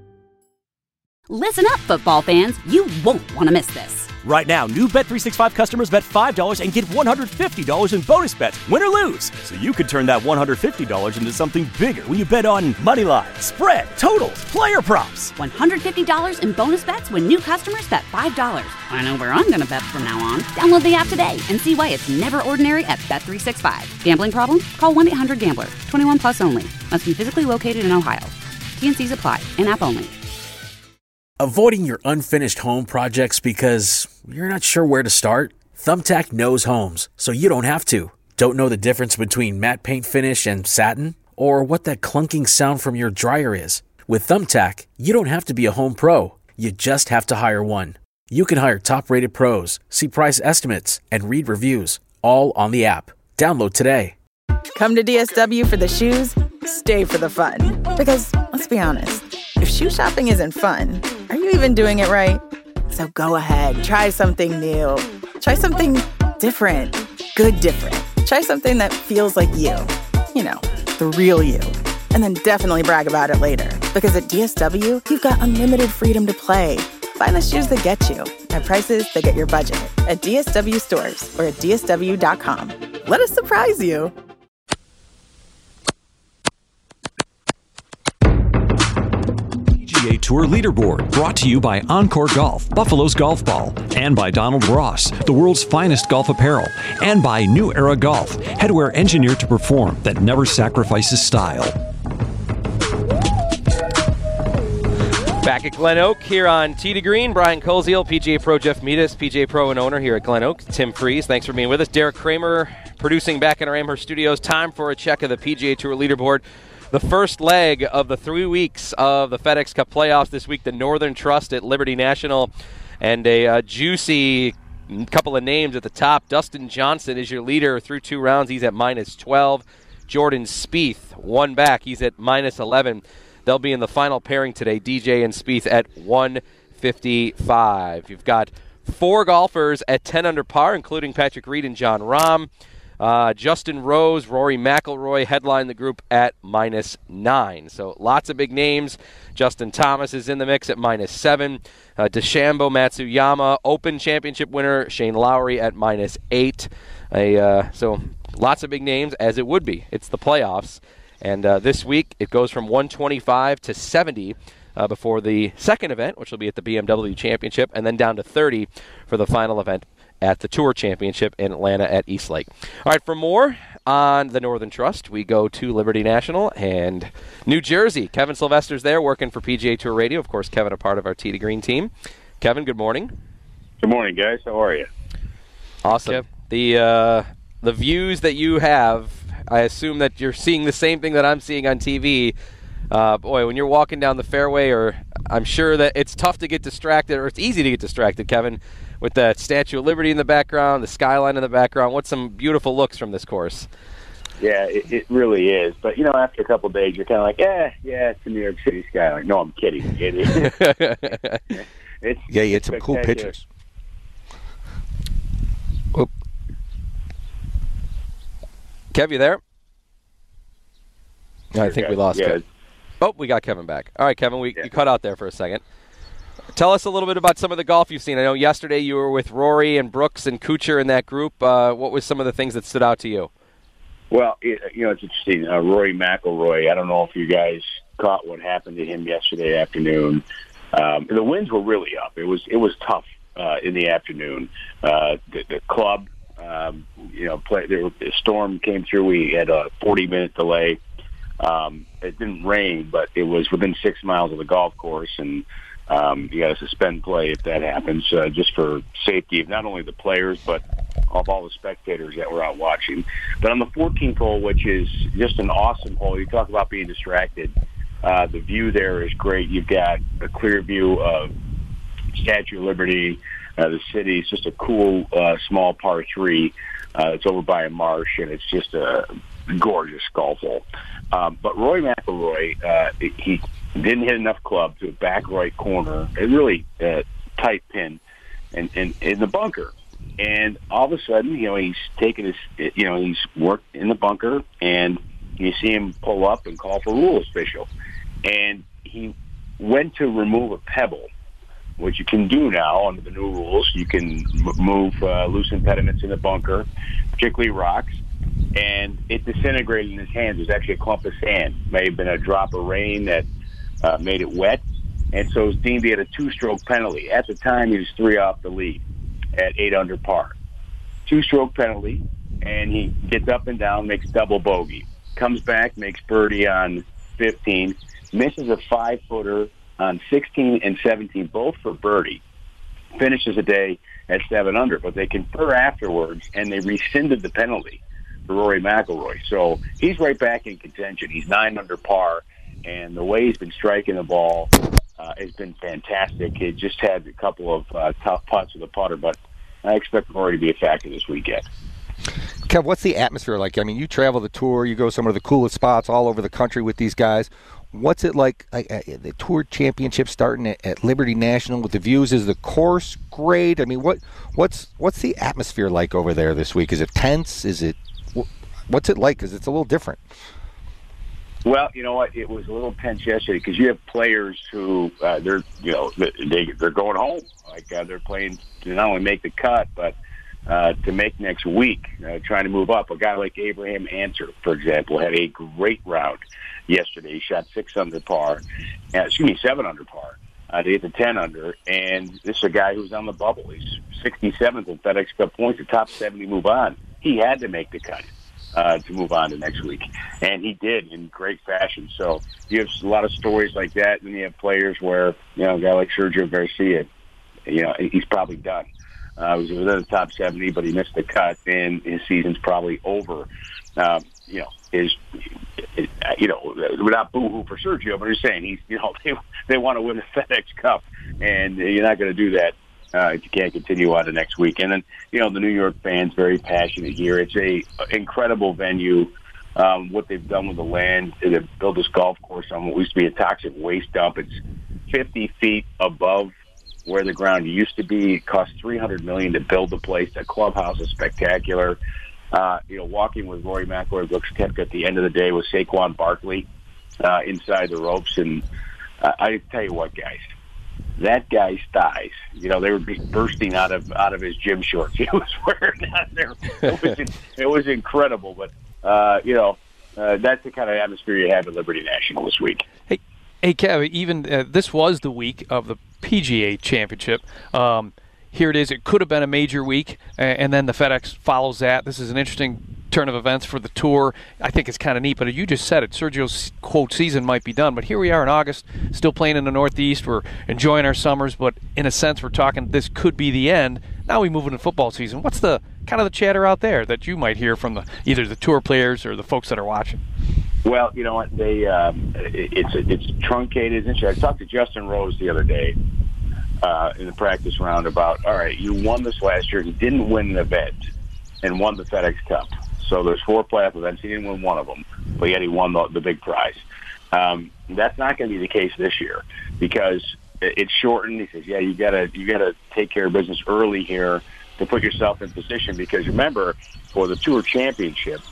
Listen up, football fans. You won't want to miss this. Right now, new Bet three sixty-five customers bet five dollars and get one hundred fifty dollars in bonus bets, win or lose. So you could turn that one hundred fifty dollars into something bigger when you bet on money line, spread, totals, player props. one hundred fifty dollars in bonus bets when new customers bet five dollars. I know where I'm going to bet from now on. Download the app today and see why it's never ordinary at Bet three sixty-five. Gambling problem? Call one eight hundred gambler. twenty-one plus only. Must be physically located in Ohio. T N Cs apply. In-app only. Avoiding your unfinished home projects because you're not sure where to start? Thumbtack knows homes, so you don't have to. Don't know the difference between matte paint finish and satin? Or what that clunking sound from your dryer is? With Thumbtack, you don't have to be a home pro. You just have to hire one. You can hire top-rated pros, see price estimates, and read reviews, all on the app. Download today. Come to D S W for the shoes, stay for the fun. Because, let's be honest, if shoe shopping isn't fun, are you even doing it right? So go ahead, try something new. Try something different. Good different. Try something that feels like you. You know, the real you. And then definitely brag about it later. Because at D S W, you've got unlimited freedom to play. Find the shoes that get you at prices that get your budget at D S W stores or at D S W dot com. Let us surprise you. P G A Tour Leaderboard, brought to you by Encore Golf, Buffalo's Golf Ball, and by Donald Ross, the world's finest golf apparel, and by New Era Golf, headwear engineered to perform that never sacrifices style. Back at Glen Oak here on Tee to Green. Brian Koziel, P G A Pro Jeff Meadis, P G A Pro and owner here at Glen Oak. Tim Freeze, thanks for being with us. Derek Kramer producing back in our Amherst studios. Time for a check of the P G A Tour Leaderboard. The first leg of the three weeks of the FedEx Cup playoffs this week, the Northern Trust at Liberty National, and a uh, juicy couple of names at the top. Dustin Johnson is your leader through two rounds. He's at minus twelve. Jordan Spieth, one back. He's at minus eleven. They'll be in the final pairing today, D J and Spieth at one fifty-five. You've got four golfers at ten under par, including Patrick Reed and Jon Rahm. Uh, Justin Rose, Rory McIlroy headline the group at minus nine. So lots of big names. Justin Thomas is in the mix at minus seven. Uh, DeChambeau, Matsuyama, Open Championship winner Shane Lowry at minus eight. A, uh, so lots of big names, as it would be. It's the playoffs. And uh, this week, it goes from one twenty-five to seventy uh, before the second event, which will be at the B M W Championship, and then down to thirty for the final event at the Tour Championship in Atlanta at Eastlake. All right, for more on the Northern Trust, we go to Liberty National and New Jersey. Kevin Sylvester's there working for P G A Tour Radio. Of course, Kevin, a part of our Tee to Green team. Kevin, good morning. Good morning, guys. How are you? Awesome. Kev. The uh, the views that you have, I assume that you're seeing the same thing that I'm seeing on T V. Uh, boy, when you're walking down the fairway, or I'm sure that it's tough to get distracted, or it's easy to get distracted, Kevin, with the Statue of Liberty in the background, the skyline in the background. What's some beautiful looks from this course? Yeah, it, it really is. But, you know, after a couple of days, you're kind of like, eh, yeah, it's the New York City skyline. No, I'm kidding. It is. it's, yeah, you had some cool pictures. Oop. Kev, you there? No, I think we lost yeah. Kev. Oh, we got Kevin back. All right, Kevin, we yeah. you cut out there for a second. Tell us a little bit about some of the golf you've seen. I know yesterday you were with Rory and Brooks and Kuchar in that group. Uh, what was some of the things that stood out to you? Well, it, you know, it's interesting. Uh, Rory McIlroy, I don't know if you guys caught what happened to him yesterday afternoon. Um, the winds were really up. It was it was tough uh, in the afternoon. Uh, the, the club, um, you know, play, there, the storm came through. We had a forty-minute delay. Um, it didn't rain, but it was within six miles of the golf course, and um, you got to suspend play if that happens, uh, just for safety of not only the players but of all the spectators that were out watching. But on the fourteenth hole, which is just an awesome hole, you talk about being distracted. Uh, the view there is great. You've got a clear view of Statue of Liberty, uh, the city. It's just a cool, uh, small par three. Uh, it's over by a marsh, and it's just a gorgeous golf hole. Um, but Rory McIlroy, uh, he didn't hit enough club to a back right corner, a really uh, tight pin, and in, in, in the bunker. And all of a sudden, you know, he's taking his, you know, he's worked in the bunker, and you see him pull up and call for rule official. And he went to remove a pebble, which you can do now under the new rules. You can move uh, loose impediments in the bunker, particularly rocks. And it disintegrated in his hands. It was actually a clump of sand. May have been a drop of rain that uh, made it wet. And so it was deemed he had a two-stroke penalty. At the time, he was three off the lead at eight under par. Two-stroke penalty, and he gets up and down, makes double bogey. Comes back, makes birdie on fifteen, misses a five-footer on sixteen and seventeen, both for birdie. Finishes the day at seven under, but they confer afterwards, and they rescinded the penalty for Rory McIlroy. So he's right back in contention. He's nine under par, and the way he's been striking the ball uh, has been fantastic. He just had a couple of uh, tough putts with the putter, but I expect Rory to be a factor this weekend. Kev, what's the atmosphere like? I mean, you travel the tour, you go to some of the coolest spots all over the country with these guys. What's it like, like uh, the Tour Championship starting at, at Liberty National with the views? Is the course great? I mean, what what's what's the atmosphere like over there this week? Is it tense? Is it what's it like? Because it's a little different. Well, you know what? It was a little tense yesterday because you have players who uh, they're you know they they're going home. Like uh, they're playing to not only make the cut, but uh, to make next week, uh, trying to move up. A guy like Abraham Ancer, for example, had a great round yesterday. He shot six under par, uh, excuse me, seven under par uh, to get to ten under. And this is a guy who's on the bubble. He's sixty-seventh in FedEx Cup points. The top seventy move on. He had to make the cut uh, to move on to next week, and he did in great fashion. So you have a lot of stories like that, and then you have players where you know a guy like Sergio Garcia, you know, he's probably done. Uh, he was within the top seventy, but he missed the cut, and his season's probably over. Um, you know, is you know, without boo-hoo for Sergio, but he's saying he's, you know, they, they want to win the FedEx Cup, and you're not going to do that uh, if you can't continue on to next week. And then, you know, the New York fans very passionate here. It's a incredible venue. Um, what they've done with the land, they've built this golf course on what used to be a toxic waste dump. It's fifty feet above where the ground used to be. It cost three hundred million dollars to build the place. The clubhouse is spectacular. Uh, you know, walking with Rory McIlroy, Brooks Koepka at the end of the day with Saquon Barkley uh, inside the ropes. And uh, I tell you what, guys, that guy's thighs, you know, they were bursting out of out of his gym shorts he was wearing out there. It was, it was incredible. But, uh, you know, uh, that's the kind of atmosphere you have at Liberty National this week. Hey, hey Kev, even uh, this was the week of the P G A Championship. Um, here it is. It could have been a major week, and then the FedEx follows that. This is an interesting turn of events for the Tour. I think it's kind of neat, but you just said it. Sergio's, quote, season might be done, but here we are in August, still playing in the Northeast. We're enjoying our summers, but in a sense we're talking this could be the end. Now we move into football season. What's the kind of the chatter out there that you might hear from the either the Tour players or the folks that are watching? Well, you know what? They um, it, it's it's truncated. I talked to Justin Rose the other day uh, in the practice round about, all right, you won this last year. He didn't win an event and won the FedEx Cup. So there's four playoff events. He didn't win one of them, but yet he won the, the big prize. Um, that's not going to be the case this year because it, it's shortened. He says, yeah, you gotta you gotta take care of business early here to put yourself in position because remember, for the Tour Championship,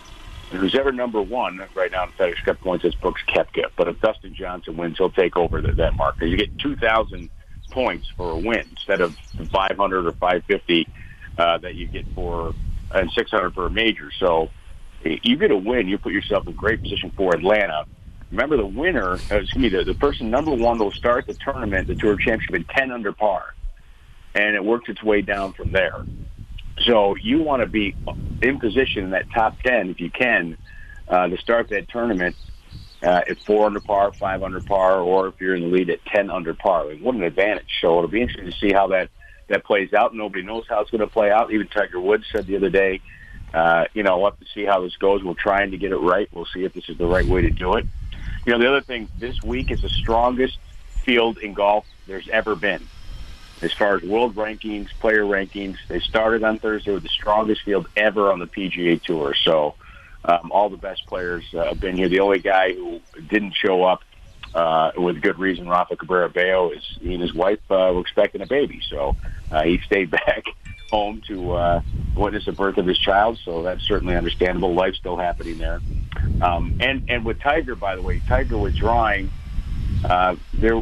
who's ever number one right now in FedEx Cup points is Brooks Koepka. But if Dustin Johnson wins, he'll take over the, that mark. You get two thousand points for a win instead of five hundred or five fifty uh, that you get for and six hundred for a major. So you get a win, you put yourself in great position for Atlanta. Remember, the winner, uh, excuse me, the, the person number one will start the tournament, the Tour Championship, at ten under par, and it works its way down from there. So you want to be in position in that top ten, if you can, uh, to start that tournament uh, at four under par, five under par, or if you're in the lead at ten under par. I mean, what an advantage. So it'll be interesting to see how that, that plays out. Nobody knows how it's going to play out. Even Tiger Woods said the other day, uh, you know, we'll have to see how this goes. We're trying to get it right. We'll see if this is the right way to do it. You know, the other thing, this week is the strongest field in golf there's ever been. As far as world rankings, player rankings, they started on Thursday with the strongest field ever on the P G A Tour. So um, all the best players uh, have been here. The only guy who didn't show up uh, with good reason, Rafa Cabrera Bello, is he and his wife uh, were expecting a baby. So uh, he stayed back home to uh, witness the birth of his child. So that's certainly understandable. Life's still happening there. Um, and, and with Tiger, by the way, Tiger withdrawing, uh, there,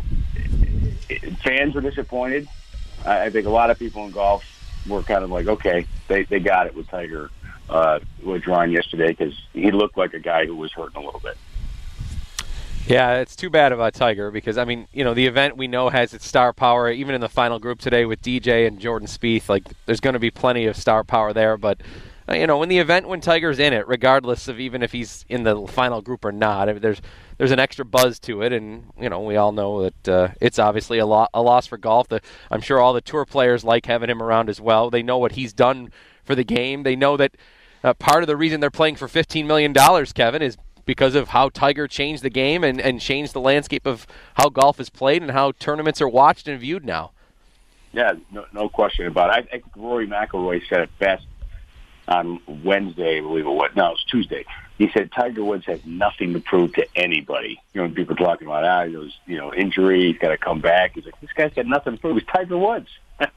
fans were disappointed. I think a lot of people in golf were kind of like, okay, they, they got it with Tiger uh, withdrawing yesterday because he looked like a guy who was hurting a little bit. Yeah, it's too bad about Tiger because, I mean, you know, the event we know has its star power. Even in the final group today with D J and Jordan Spieth, like, there's going to be plenty of star power there. But, uh, you know, in the event when Tiger's in it, regardless of even if he's in the final group or not, I mean, there's there's an extra buzz to it. And, you know, we all know that uh, it's obviously a, lo- a loss for golf. The, I'm sure all the tour players like having him around as well. They know what he's done for the game. They know that uh, part of the reason they're playing for fifteen million dollars, Kevin, is because of how Tiger changed the game and, and changed the landscape of how golf is played and how tournaments are watched and viewed now. Yeah, no, no question about it. I, I think Rory McIlroy said it best on Wednesday, I believe it was. No, it was Tuesday. He said Tiger Woods has nothing to prove to anybody. You know, people are talking about, ah, it was, you know, injury, he's got to come back. He's like, this guy's got nothing to prove. He's Tiger Woods.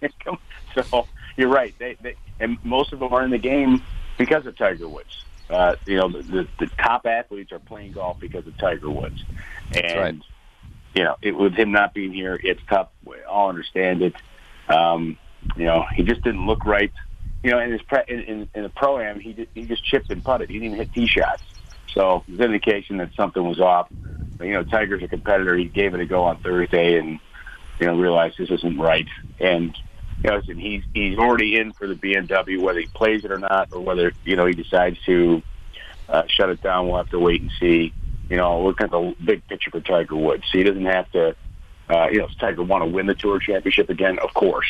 So you're right. They, they, and most of them are in the game because of Tiger Woods. Uh, you know, the, the, the top athletes are playing golf because of Tiger Woods. And, That's right. you know, it, with him not being here, it's tough. We all understand it. Um, you know, he just didn't look right. You know, in his pre- in, in, in the Pro-Am, he just, he just chipped and putted. He didn't hit tee shots. So there's an indication that something was off. But, you know, Tiger's a competitor. He gave it a go on Thursday and, you know, realized this isn't right. And, you know, listen, he's, he's already in for the B M W, whether he plays it or not, or whether, you know, he decides to uh, shut it down. We'll have to wait and see. You know, look at the big picture for Tiger Woods. So he doesn't have to, uh, you know, does Tiger want to win the Tour Championship again? Of course.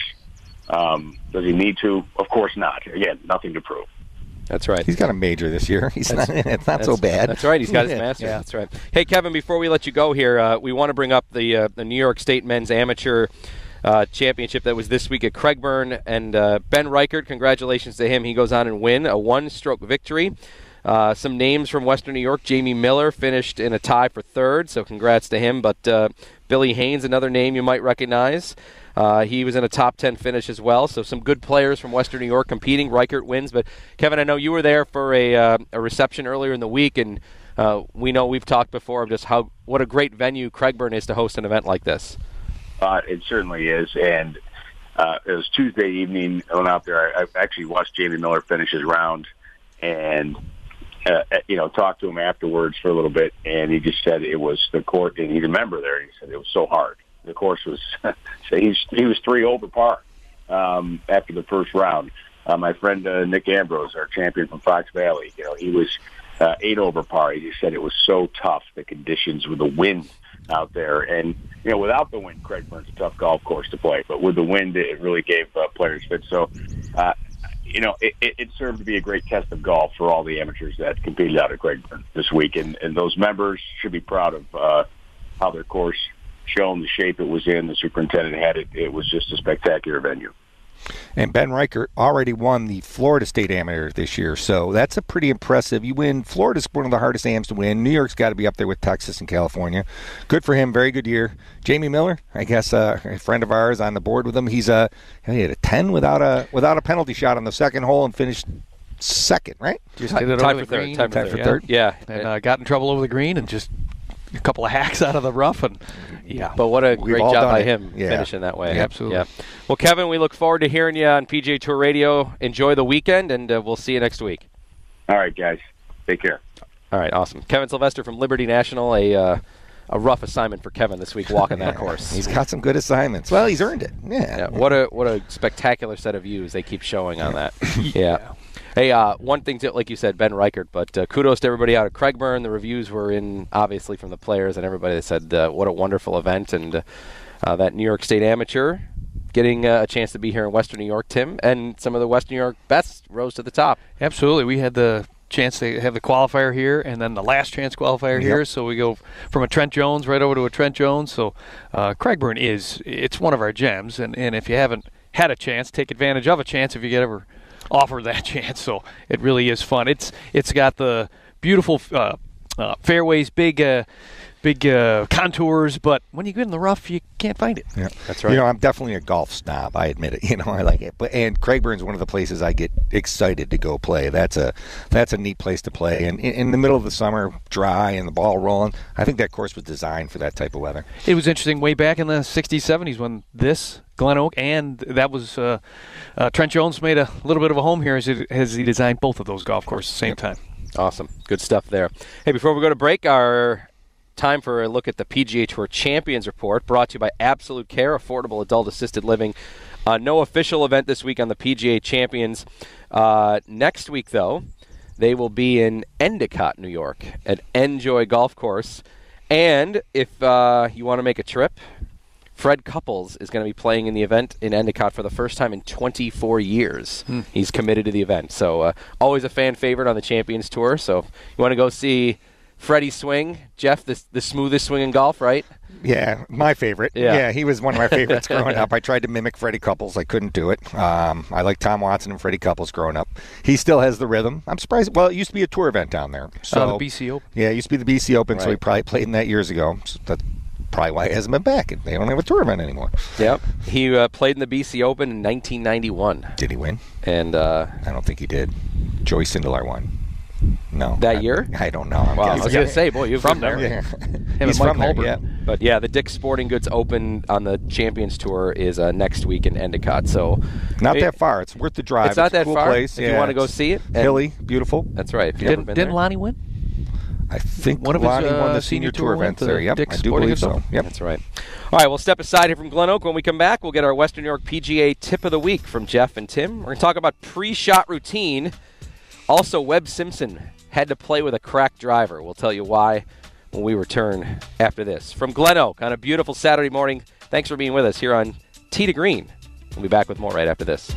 Um, does he need to? Of course not. Again, nothing to prove. That's right. He's got a major this year. He's not, it's not so bad. That's right. He's got his Masters. Yeah. That's right. Hey, Kevin, before we let you go here, uh, we want to bring up the uh, the New York State Men's Amateur uh, Championship that was this week at Craigburn. And uh, Ben Reichert, congratulations to him. He goes on and win a one-stroke victory. Uh, some names from Western New York. Jamie Miller finished in a tie for third, so congrats to him. But uh, Billy Haynes, another name you might recognize. Uh, he was in a top ten finish as well, so some good players from Western New York competing. Reichert wins, but Kevin, I know you were there for a uh, a reception earlier in the week, and uh, we know we've talked before of just how what a great venue Craigburn is to host an event like this. Uh, it certainly is, and uh, it was Tuesday evening. I went out there. I, I actually watched Jamie Miller finish his round, and uh, you know, talked to him afterwards for a little bit, and he just said it was the court, and he's a member there. And he said it was so hard. The course was, so he's, he was three over par um, after the first round. Uh, my friend uh, Nick Ambrose, our champion from Fox Valley, you know, he was uh, eight over par. He just said it was so tough, the conditions with the wind out there. And, you know, without the wind, Craigburn's a tough golf course to play. But with the wind, it really gave uh, players fit. So, uh, you know, it, it, it served to be a great test of golf for all the amateurs that competed out at Craigburn this week. And, and those members should be proud of uh, how their course shown, the shape it was in. The superintendent had it. It was just a spectacular venue. And Ben Reichert already won the Florida State Amateur this year, so that's a pretty impressive. You win. Florida's one of the hardest A Ms to win. New York's got to be up there with Texas and California. Good for him. Very good year. Jamie Miller, I guess, uh, a friend of ours on the board with him. He's a he had a ten without a without a penalty shot on the second hole and finished second, right? Just Tie- did it tied over for the third, green. tied for Tied for yeah. third. Yeah. And uh, got in trouble over the green and just a couple of hacks out of the rough. And yeah. But what a We've great all job done by it. him Yeah. finishing that way. Yeah, absolutely. Yeah. Well, Kevin, we look forward to hearing you on P G A Tour Radio. Enjoy the weekend, and uh, we'll see you next week. All right, guys. Take care. All right, awesome. Kevin Sylvester from Liberty National, a uh, a rough assignment for Kevin this week walking that course. He's got some good assignments. Well, he's earned it. Yeah. Yeah, what a what a spectacular set of views they keep showing on that. Yeah. Hey, uh, one thing, to, like you said, Ben Reichert, but uh, kudos to everybody out at Craigburn. The reviews were in, obviously, from the players and everybody that said uh, what a wonderful event. And uh, uh, that New York State Amateur getting uh, a chance to be here in Western New York, Tim, and some of the Western New York best rose to the top. Absolutely. We had the chance to have the qualifier here and then the last chance qualifier Yep. here. So we go from a Trent Jones right over to a Trent Jones. So uh, Craigburn is, it's one of our gems. And, and if you haven't had a chance, take advantage of a chance if you get ever offer that chance. So it really is fun. It's It's got the beautiful uh, uh, fairways, big uh, big uh, contours, but when you get in the rough, you can't find it. Yeah, that's right. You know, I'm definitely a golf snob. I admit it. You know, I like it. But and Craigburn's one of the places I get excited to go play. That's a that's a neat place to play. And in, in the middle of the summer, dry and the ball rolling, I think that course was designed for that type of weather. It was interesting way back in the sixties, seventies when this Glen Oak and that was uh, uh, Trent Jones made a little bit of a home here as he, as he designed both of those golf courses at the same time. Awesome. Good stuff there. Hey, before we go to break, our time for a look at the P G A Tour Champions Report, brought to you by Absolute Care, affordable adult-assisted living. Uh, no official event this week on the P G A Champions. Uh, next week, though, they will be in Endicott, New York, at Enjoy Golf Course. And if uh, you want to make a trip, Fred Couples is going to be playing in the event in Endicott for the first time in twenty-four years. Hmm. He's committed to the event. So uh, always a fan favorite on the Champions Tour. So if you want to go see Freddie swing, Jeff, the, the smoothest swing in golf, right? Yeah, my favorite. Yeah, yeah he was one of my favorites growing up. I tried to mimic Freddie Couples. I couldn't do it. Um, I like Tom Watson and Freddie Couples growing up. He still has the rhythm. I'm surprised. Well, it used to be a tour event down there. So uh, the B C Open. Yeah, it used to be the B C Open, right. so he probably played in that years ago. So that's probably why he hasn't been back. They don't have a tour event anymore. Yep. He uh, played in the B C Open in nineteen ninety-one. Did he win? And uh, I don't think he did. Joey Sindelar won. No. That I, year? I don't know. I'm wow, I was going to yeah. say, boy, you're from there. Yeah. Him He's and Mike from there, Holbert. yeah. But yeah, the Dick's Sporting Goods Open on the Champions Tour is uh, next week in Endicott. So not it, that far. It's worth the drive. It's not it's that a cool far. Place. If yeah, you want to go see it, hilly, beautiful. That's right. If you've Didn't, never been didn't there. Lonnie win? I think One of his, Lonnie uh, won the senior senior tour tour events went to there. Yep, Dick's I do Sporting believe Goods so. Open. Yep, that's right. All right, we'll step aside here from Glen Oak. When we come back, we'll get our Western New York P G A Tip of the Week from Jeff and Tim. We're going to talk about pre-shot routine. Also, Webb Simpson had to play with a cracked driver. We'll tell you why when we return after this. From Glen Oak on a beautiful Saturday morning, thanks for being with us here on Tee to Green. We'll be back with more right after this.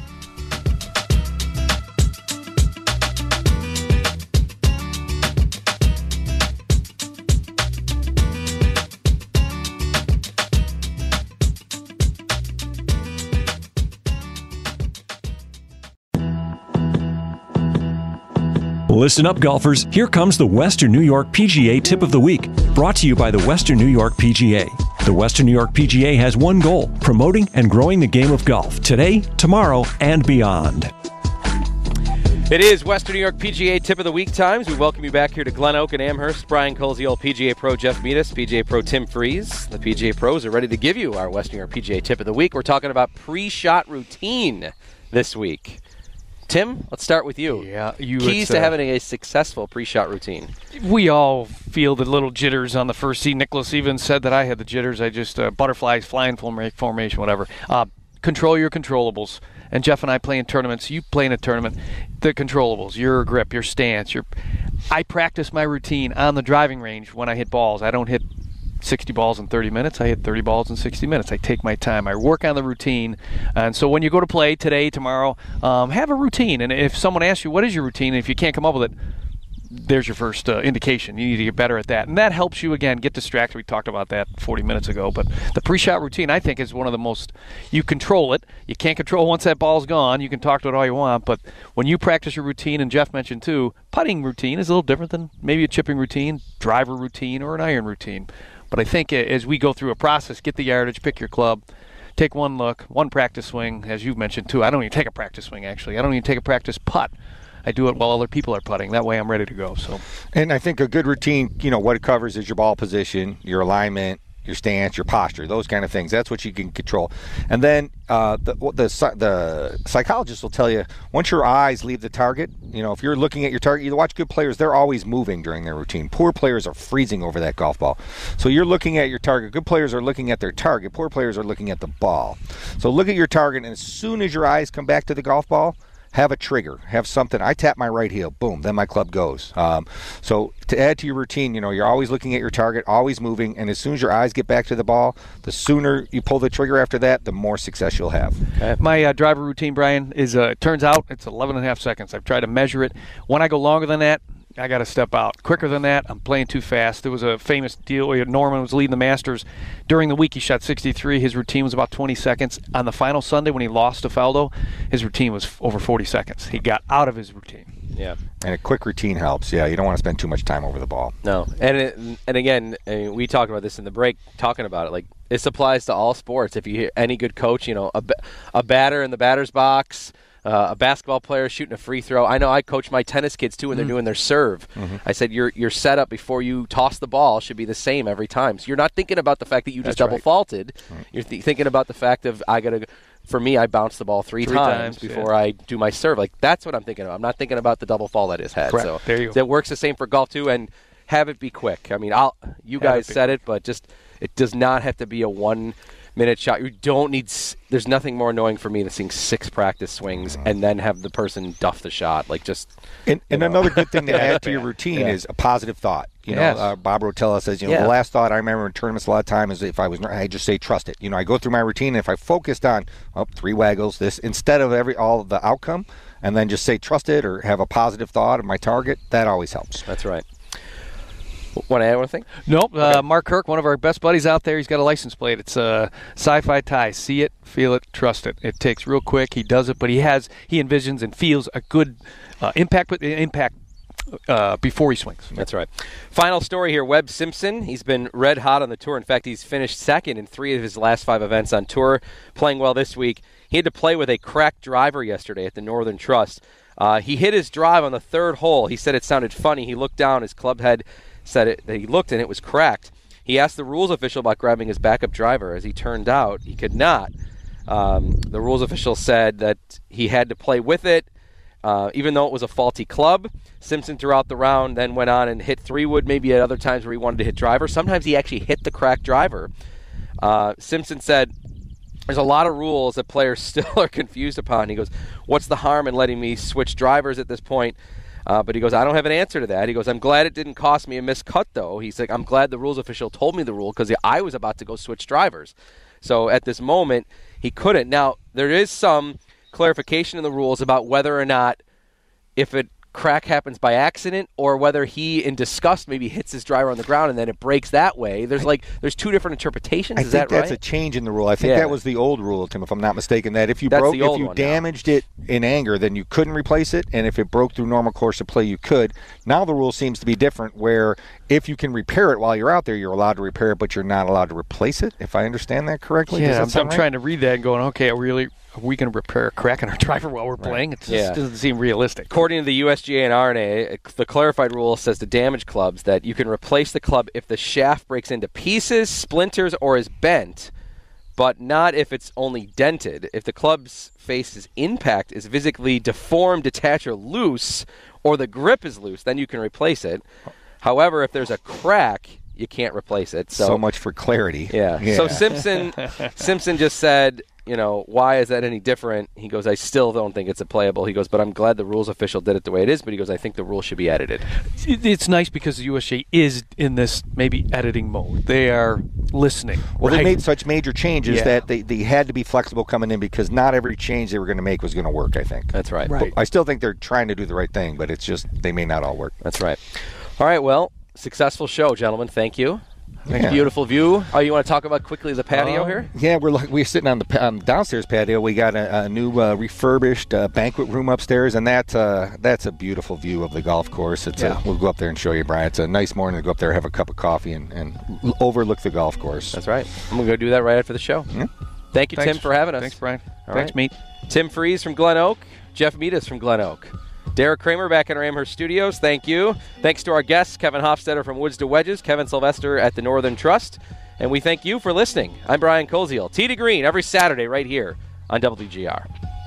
Listen up, golfers. Here comes the Western New York P G A Tip of the Week, brought to you by the Western New York P G A. The Western New York P G A has one goal: promoting and growing the game of golf today, tomorrow, and beyond. It is Western New York P G A Tip of the Week times. We welcome you back here to Glen Oak and Amherst. Brian Koziol, P G A Pro Jeff Meadis, P G A Pro Tim Freeze. The P G A Pros are ready to give you our Western New York P G A Tip of the Week. We're talking about pre-shot routine this week. Tim, let's start with you. Yeah, you. Keys to uh, having a successful pre-shot routine. We all feel the little jitters on the first tee. Nicholas even said that I had the jitters. I just uh, butterflies, flying formation, whatever. Uh, control your controllables. And Jeff and I play in tournaments. You play in a tournament. The controllables, your grip, your stance. Your. I practice my routine on the driving range when I hit balls. I don't hit sixty balls in thirty minutes. I hit thirty balls in sixty minutes. I take my time. I work on the routine. And so when you go to play today, tomorrow, um, have a routine. And if someone asks you, what is your routine? And if you can't come up with it, there's your first uh, indication. You need to get better at that. And that helps you, again, get distracted. We talked about that forty minutes ago. But the pre-shot routine, I think, is one of the most, you control it. You can't control once that ball's gone. You can talk to it all you want. But when you practice your routine, and Jeff mentioned too, putting routine is a little different than maybe a chipping routine, driver routine, or an iron routine. But I think as we go through a process, get the yardage, pick your club, take one look, one practice swing, as you've mentioned too. I don't even take a practice swing, actually. I don't even take a practice putt. I do it while other people are putting. That way I'm ready to go. So, And I think a good routine, you know, what it covers is your ball position, your alignment, your stance, your posture, those kind of things. That's what you can control. And then uh, the, the the psychologist will tell you, once your eyes leave the target, you know, if you're looking at your target, you watch good players, they're always moving during their routine. Poor players are freezing over that golf ball. So you're looking at your target. Good players are looking at their target. Poor players are looking at the ball. So look at your target, and as soon as your eyes come back to the golf ball, have a trigger, have something. I tap my right heel, boom, then my club goes. Um, so to add to your routine, you know, you're always looking at your target, always moving, and as soon as your eyes get back to the ball, the sooner you pull the trigger after that, the more success you'll have. Okay. My uh, driver routine, Brian, is uh, it turns out it's eleven and a half seconds. I've tried to measure it. When I go longer than that, I got to step out. Quicker than that, I'm playing too fast. There was a famous deal where Norman was leading the Masters. During the week, he shot sixty-three. His routine was about twenty seconds. On the final Sunday, when he lost to Faldo, his routine was over forty seconds. He got out of his routine. Yeah. And a quick routine helps. Yeah, you don't want to spend too much time over the ball. No. And it, and again, I mean, we talked about this in the break, talking about it. Like, this applies to all sports. If you hear any good coach, you know, a, a batter in the batter's box, Uh, a basketball player shooting a free throw. I know I coach my tennis kids, too, when they're Mm. doing their serve. Mm-hmm. I said your your setup before you toss the ball should be the same every time. So you're not thinking about the fact that you just That's double right. faulted. Right. You're th- thinking about the fact of, I got to, for me, I bounce the ball three, Three times, times, before yeah. I do my serve. Like, that's what I'm thinking of. I'm not thinking about the double fault that his head. Correct. So There you go. that works the same for golf, too, and have it be quick. I mean, I'll you Have guys it be said it, but just it does not have to be a one minute shot. You don't need s- there's nothing more annoying for me than seeing six practice swings and then have the person duff the shot. Like, just And, and know. another good thing to add to your routine Yeah. is a positive thought. You Yes. know, uh, Bob Rotella says, you know, Yeah. the last thought I remember in tournaments a lot of time is if I was, I just say trust it. You know, I go through my routine, and if I focused on oh, three waggles, this instead of every all of the outcome, and then just say trust it or have a positive thought of my target, that always helps. That's right. Want to add one thing? Nope. Uh, Mark Kirk, one of our best buddies out there, he's got a license plate. It's a Sci-Fi Tie. See it, feel it, trust it. It takes real quick. He does it, but he has he envisions and feels a good uh, impact, but impact uh, before he swings. That's right. Final story here. Webb Simpson, he's been red hot on the tour. In fact, he's finished second in three of his last five events on tour, playing well this week. He had to play with a cracked driver yesterday at the Northern Trust. Uh, he hit his drive on the third hole. He said it sounded funny. He looked down. His club head said it, that he looked and it was cracked. He asked the rules official about grabbing his backup driver. As he turned out, he could not. Um, the rules official said that he had to play with it, uh, even though it was a faulty club. Simpson throughout the round then went on and hit three wood, maybe at other times where he wanted to hit driver. Sometimes he actually hit the cracked driver. Uh, Simpson said, there's a lot of rules that players still are confused upon. He goes, what's the harm in letting me switch drivers at this point? Uh, but he goes, I don't have an answer to that. He goes, I'm glad it didn't cost me a missed cut, though. He's like, I'm glad the rules official told me the rule because I was about to go switch drivers. So at this moment, he couldn't. Now, there is some clarification in the rules about whether or not if it crack happens by accident or whether he, in disgust, maybe hits his driver on the ground and then it breaks that way. There's like there's two different interpretations. I Is think that right? that's a change in the rule. I think Yeah. that was the old rule, Tim, if I'm not mistaken, that if you That's broke, the if old you one now. damaged it in anger, then you couldn't replace it, and if it broke through normal course of play, you could. Now the rule seems to be different, where if you can repair it while you're out there, you're allowed to repair it, but you're not allowed to replace it, if I understand that correctly. Does Yeah, that I'm, sound I'm right? trying to read that and going, okay, are we really are we going to repair a crack in our driver while we're playing? It just Yeah. doesn't seem realistic. According to the U S G A and R N A, the clarified rule says to damaged clubs that you can replace the club if the shaft breaks into pieces, splinters, or is bent, but not if it's only dented. If the club's face's impact is physically deformed, detached, or loose, or the grip is loose, then you can replace it. However, if there's a crack, you can't replace it. So, So much for clarity. Yeah. Yeah. So Simpson Simpson just said, you know, why is that any different? He goes, I still don't think it's a playable. He goes, but I'm glad the rules official did it the way it is. But he goes, I think the rule should be edited. It- It's nice because the U S G A is in this maybe editing mode. They are listening. Well, right? they made such major changes Yeah. that they, they had to be flexible coming in because not every change they were going to make was going to work, I think. That's right. Right. But I still think they're trying to do the right thing, but it's just they may not all work. That's right. All right, well, successful show, gentlemen. Thank you. Yeah. Beautiful view. Oh, you want to talk about quickly the patio Uh, here? Yeah, we're look- we're sitting on the pa- um, downstairs patio. We got a, a new uh, refurbished uh, banquet room upstairs, and that uh, that's a beautiful view of the golf course. It's Yeah. a, we'll go up there and show you, Brian. It's a nice morning to go up there, have a cup of coffee, and, and l- overlook the golf course. That's right. I'm going to go do that right after the show. Yeah. Thank you, Thanks. Tim, for having us. Thanks, Brian. All Thanks, right. Meat. Tim Freeze from Glen Oak, Jeff Meadus from Glen Oak. Derek Kramer back in our Amherst studios. Thank you. Thanks to our guests, Kevin Hofstetter from Woods to Wedges, Kevin Sylvester at the Northern Trust. And we thank you for listening. I'm Brian Koziel. Tee to Green every Saturday right here on W G R.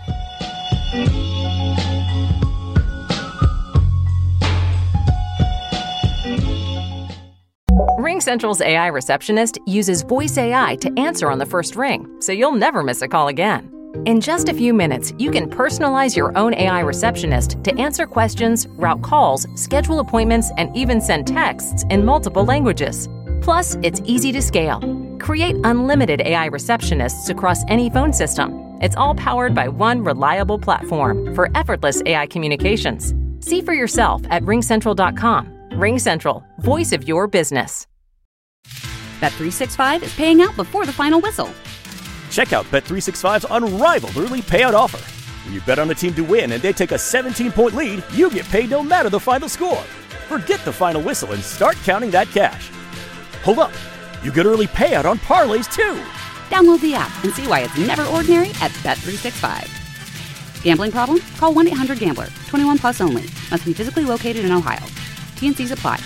RingCentral's A I receptionist uses voice A I to answer on the first ring, so you'll never miss a call again. In just a few minutes, you can personalize your own A I receptionist to answer questions, route calls, schedule appointments, and even send texts in multiple languages. Plus, it's easy to scale. Create unlimited A I receptionists across any phone system. It's all powered by one reliable platform for effortless A I communications. See for yourself at ring central dot com. RingCentral, voice of your business. Bet three sixty-five is paying out before the final whistle. Check out Bet three sixty-five's unrivaled early payout offer. When you bet on a team to win and they take a seventeen-point lead, you get paid no matter the final score. Forget the final whistle and start counting that cash. Hold up. You get early payout on parlays, too. Download the app and see why it's never ordinary at Bet three sixty-five. Gambling problem? Call one eight hundred gambler. twenty-one plus only. Must be physically located in Ohio. T and C's apply.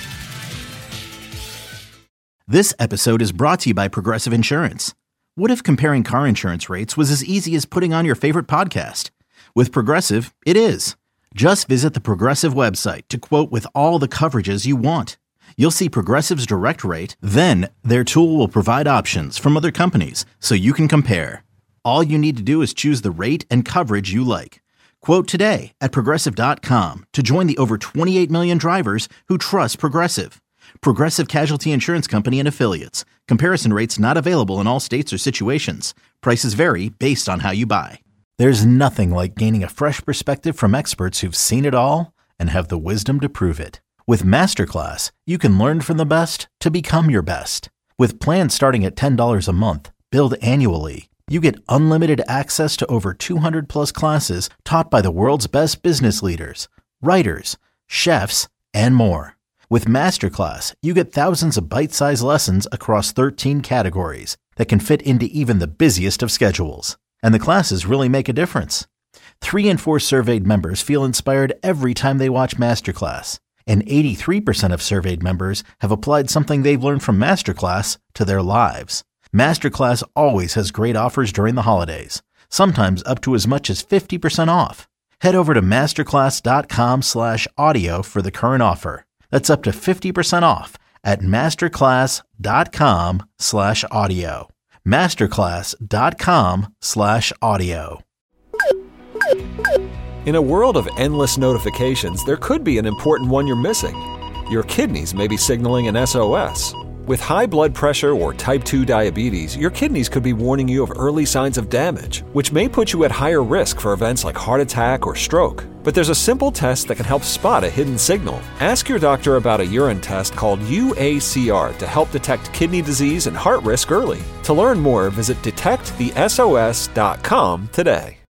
This episode is brought to you by Progressive Insurance. What if comparing car insurance rates was as easy as putting on your favorite podcast? With Progressive, it is. Just visit the Progressive website to quote with all the coverages you want. You'll see Progressive's direct rate, then their tool will provide options from other companies so you can compare. All you need to do is choose the rate and coverage you like. Quote today at progressive dot com to join the over twenty-eight million drivers who trust Progressive. Progressive Casualty Insurance Company and Affiliates. Comparison rates not available in all states or situations. Prices vary based on how you buy. There's nothing like gaining a fresh perspective from experts who've seen it all and have the wisdom to prove it. With Masterclass, you can learn from the best to become your best. With plans starting at ten dollars a month, billed annually, you get unlimited access to over two hundred plus classes taught by the world's best business leaders, writers, chefs, and more. With Masterclass, you get thousands of bite-sized lessons across thirteen categories that can fit into even the busiest of schedules. And the classes really make a difference. Three in four surveyed members feel inspired every time they watch Masterclass. And eighty-three percent of surveyed members have applied something they've learned from Masterclass to their lives. Masterclass always has great offers during the holidays, sometimes up to as much as fifty percent off. Head over to masterclass.com slash audio for the current offer. That's up to fifty percent off at masterclass.com slash audio. Masterclass.com slash audio. In a world of endless notifications, there could be an important one you're missing. Your kidneys may be signaling an S O S. With high blood pressure or type two diabetes, your kidneys could be warning you of early signs of damage, which may put you at higher risk for events like heart attack or stroke. But there's a simple test that can help spot a hidden signal. Ask your doctor about a urine test called U A C R to help detect kidney disease and heart risk early. To learn more, visit detect the S O S dot com today.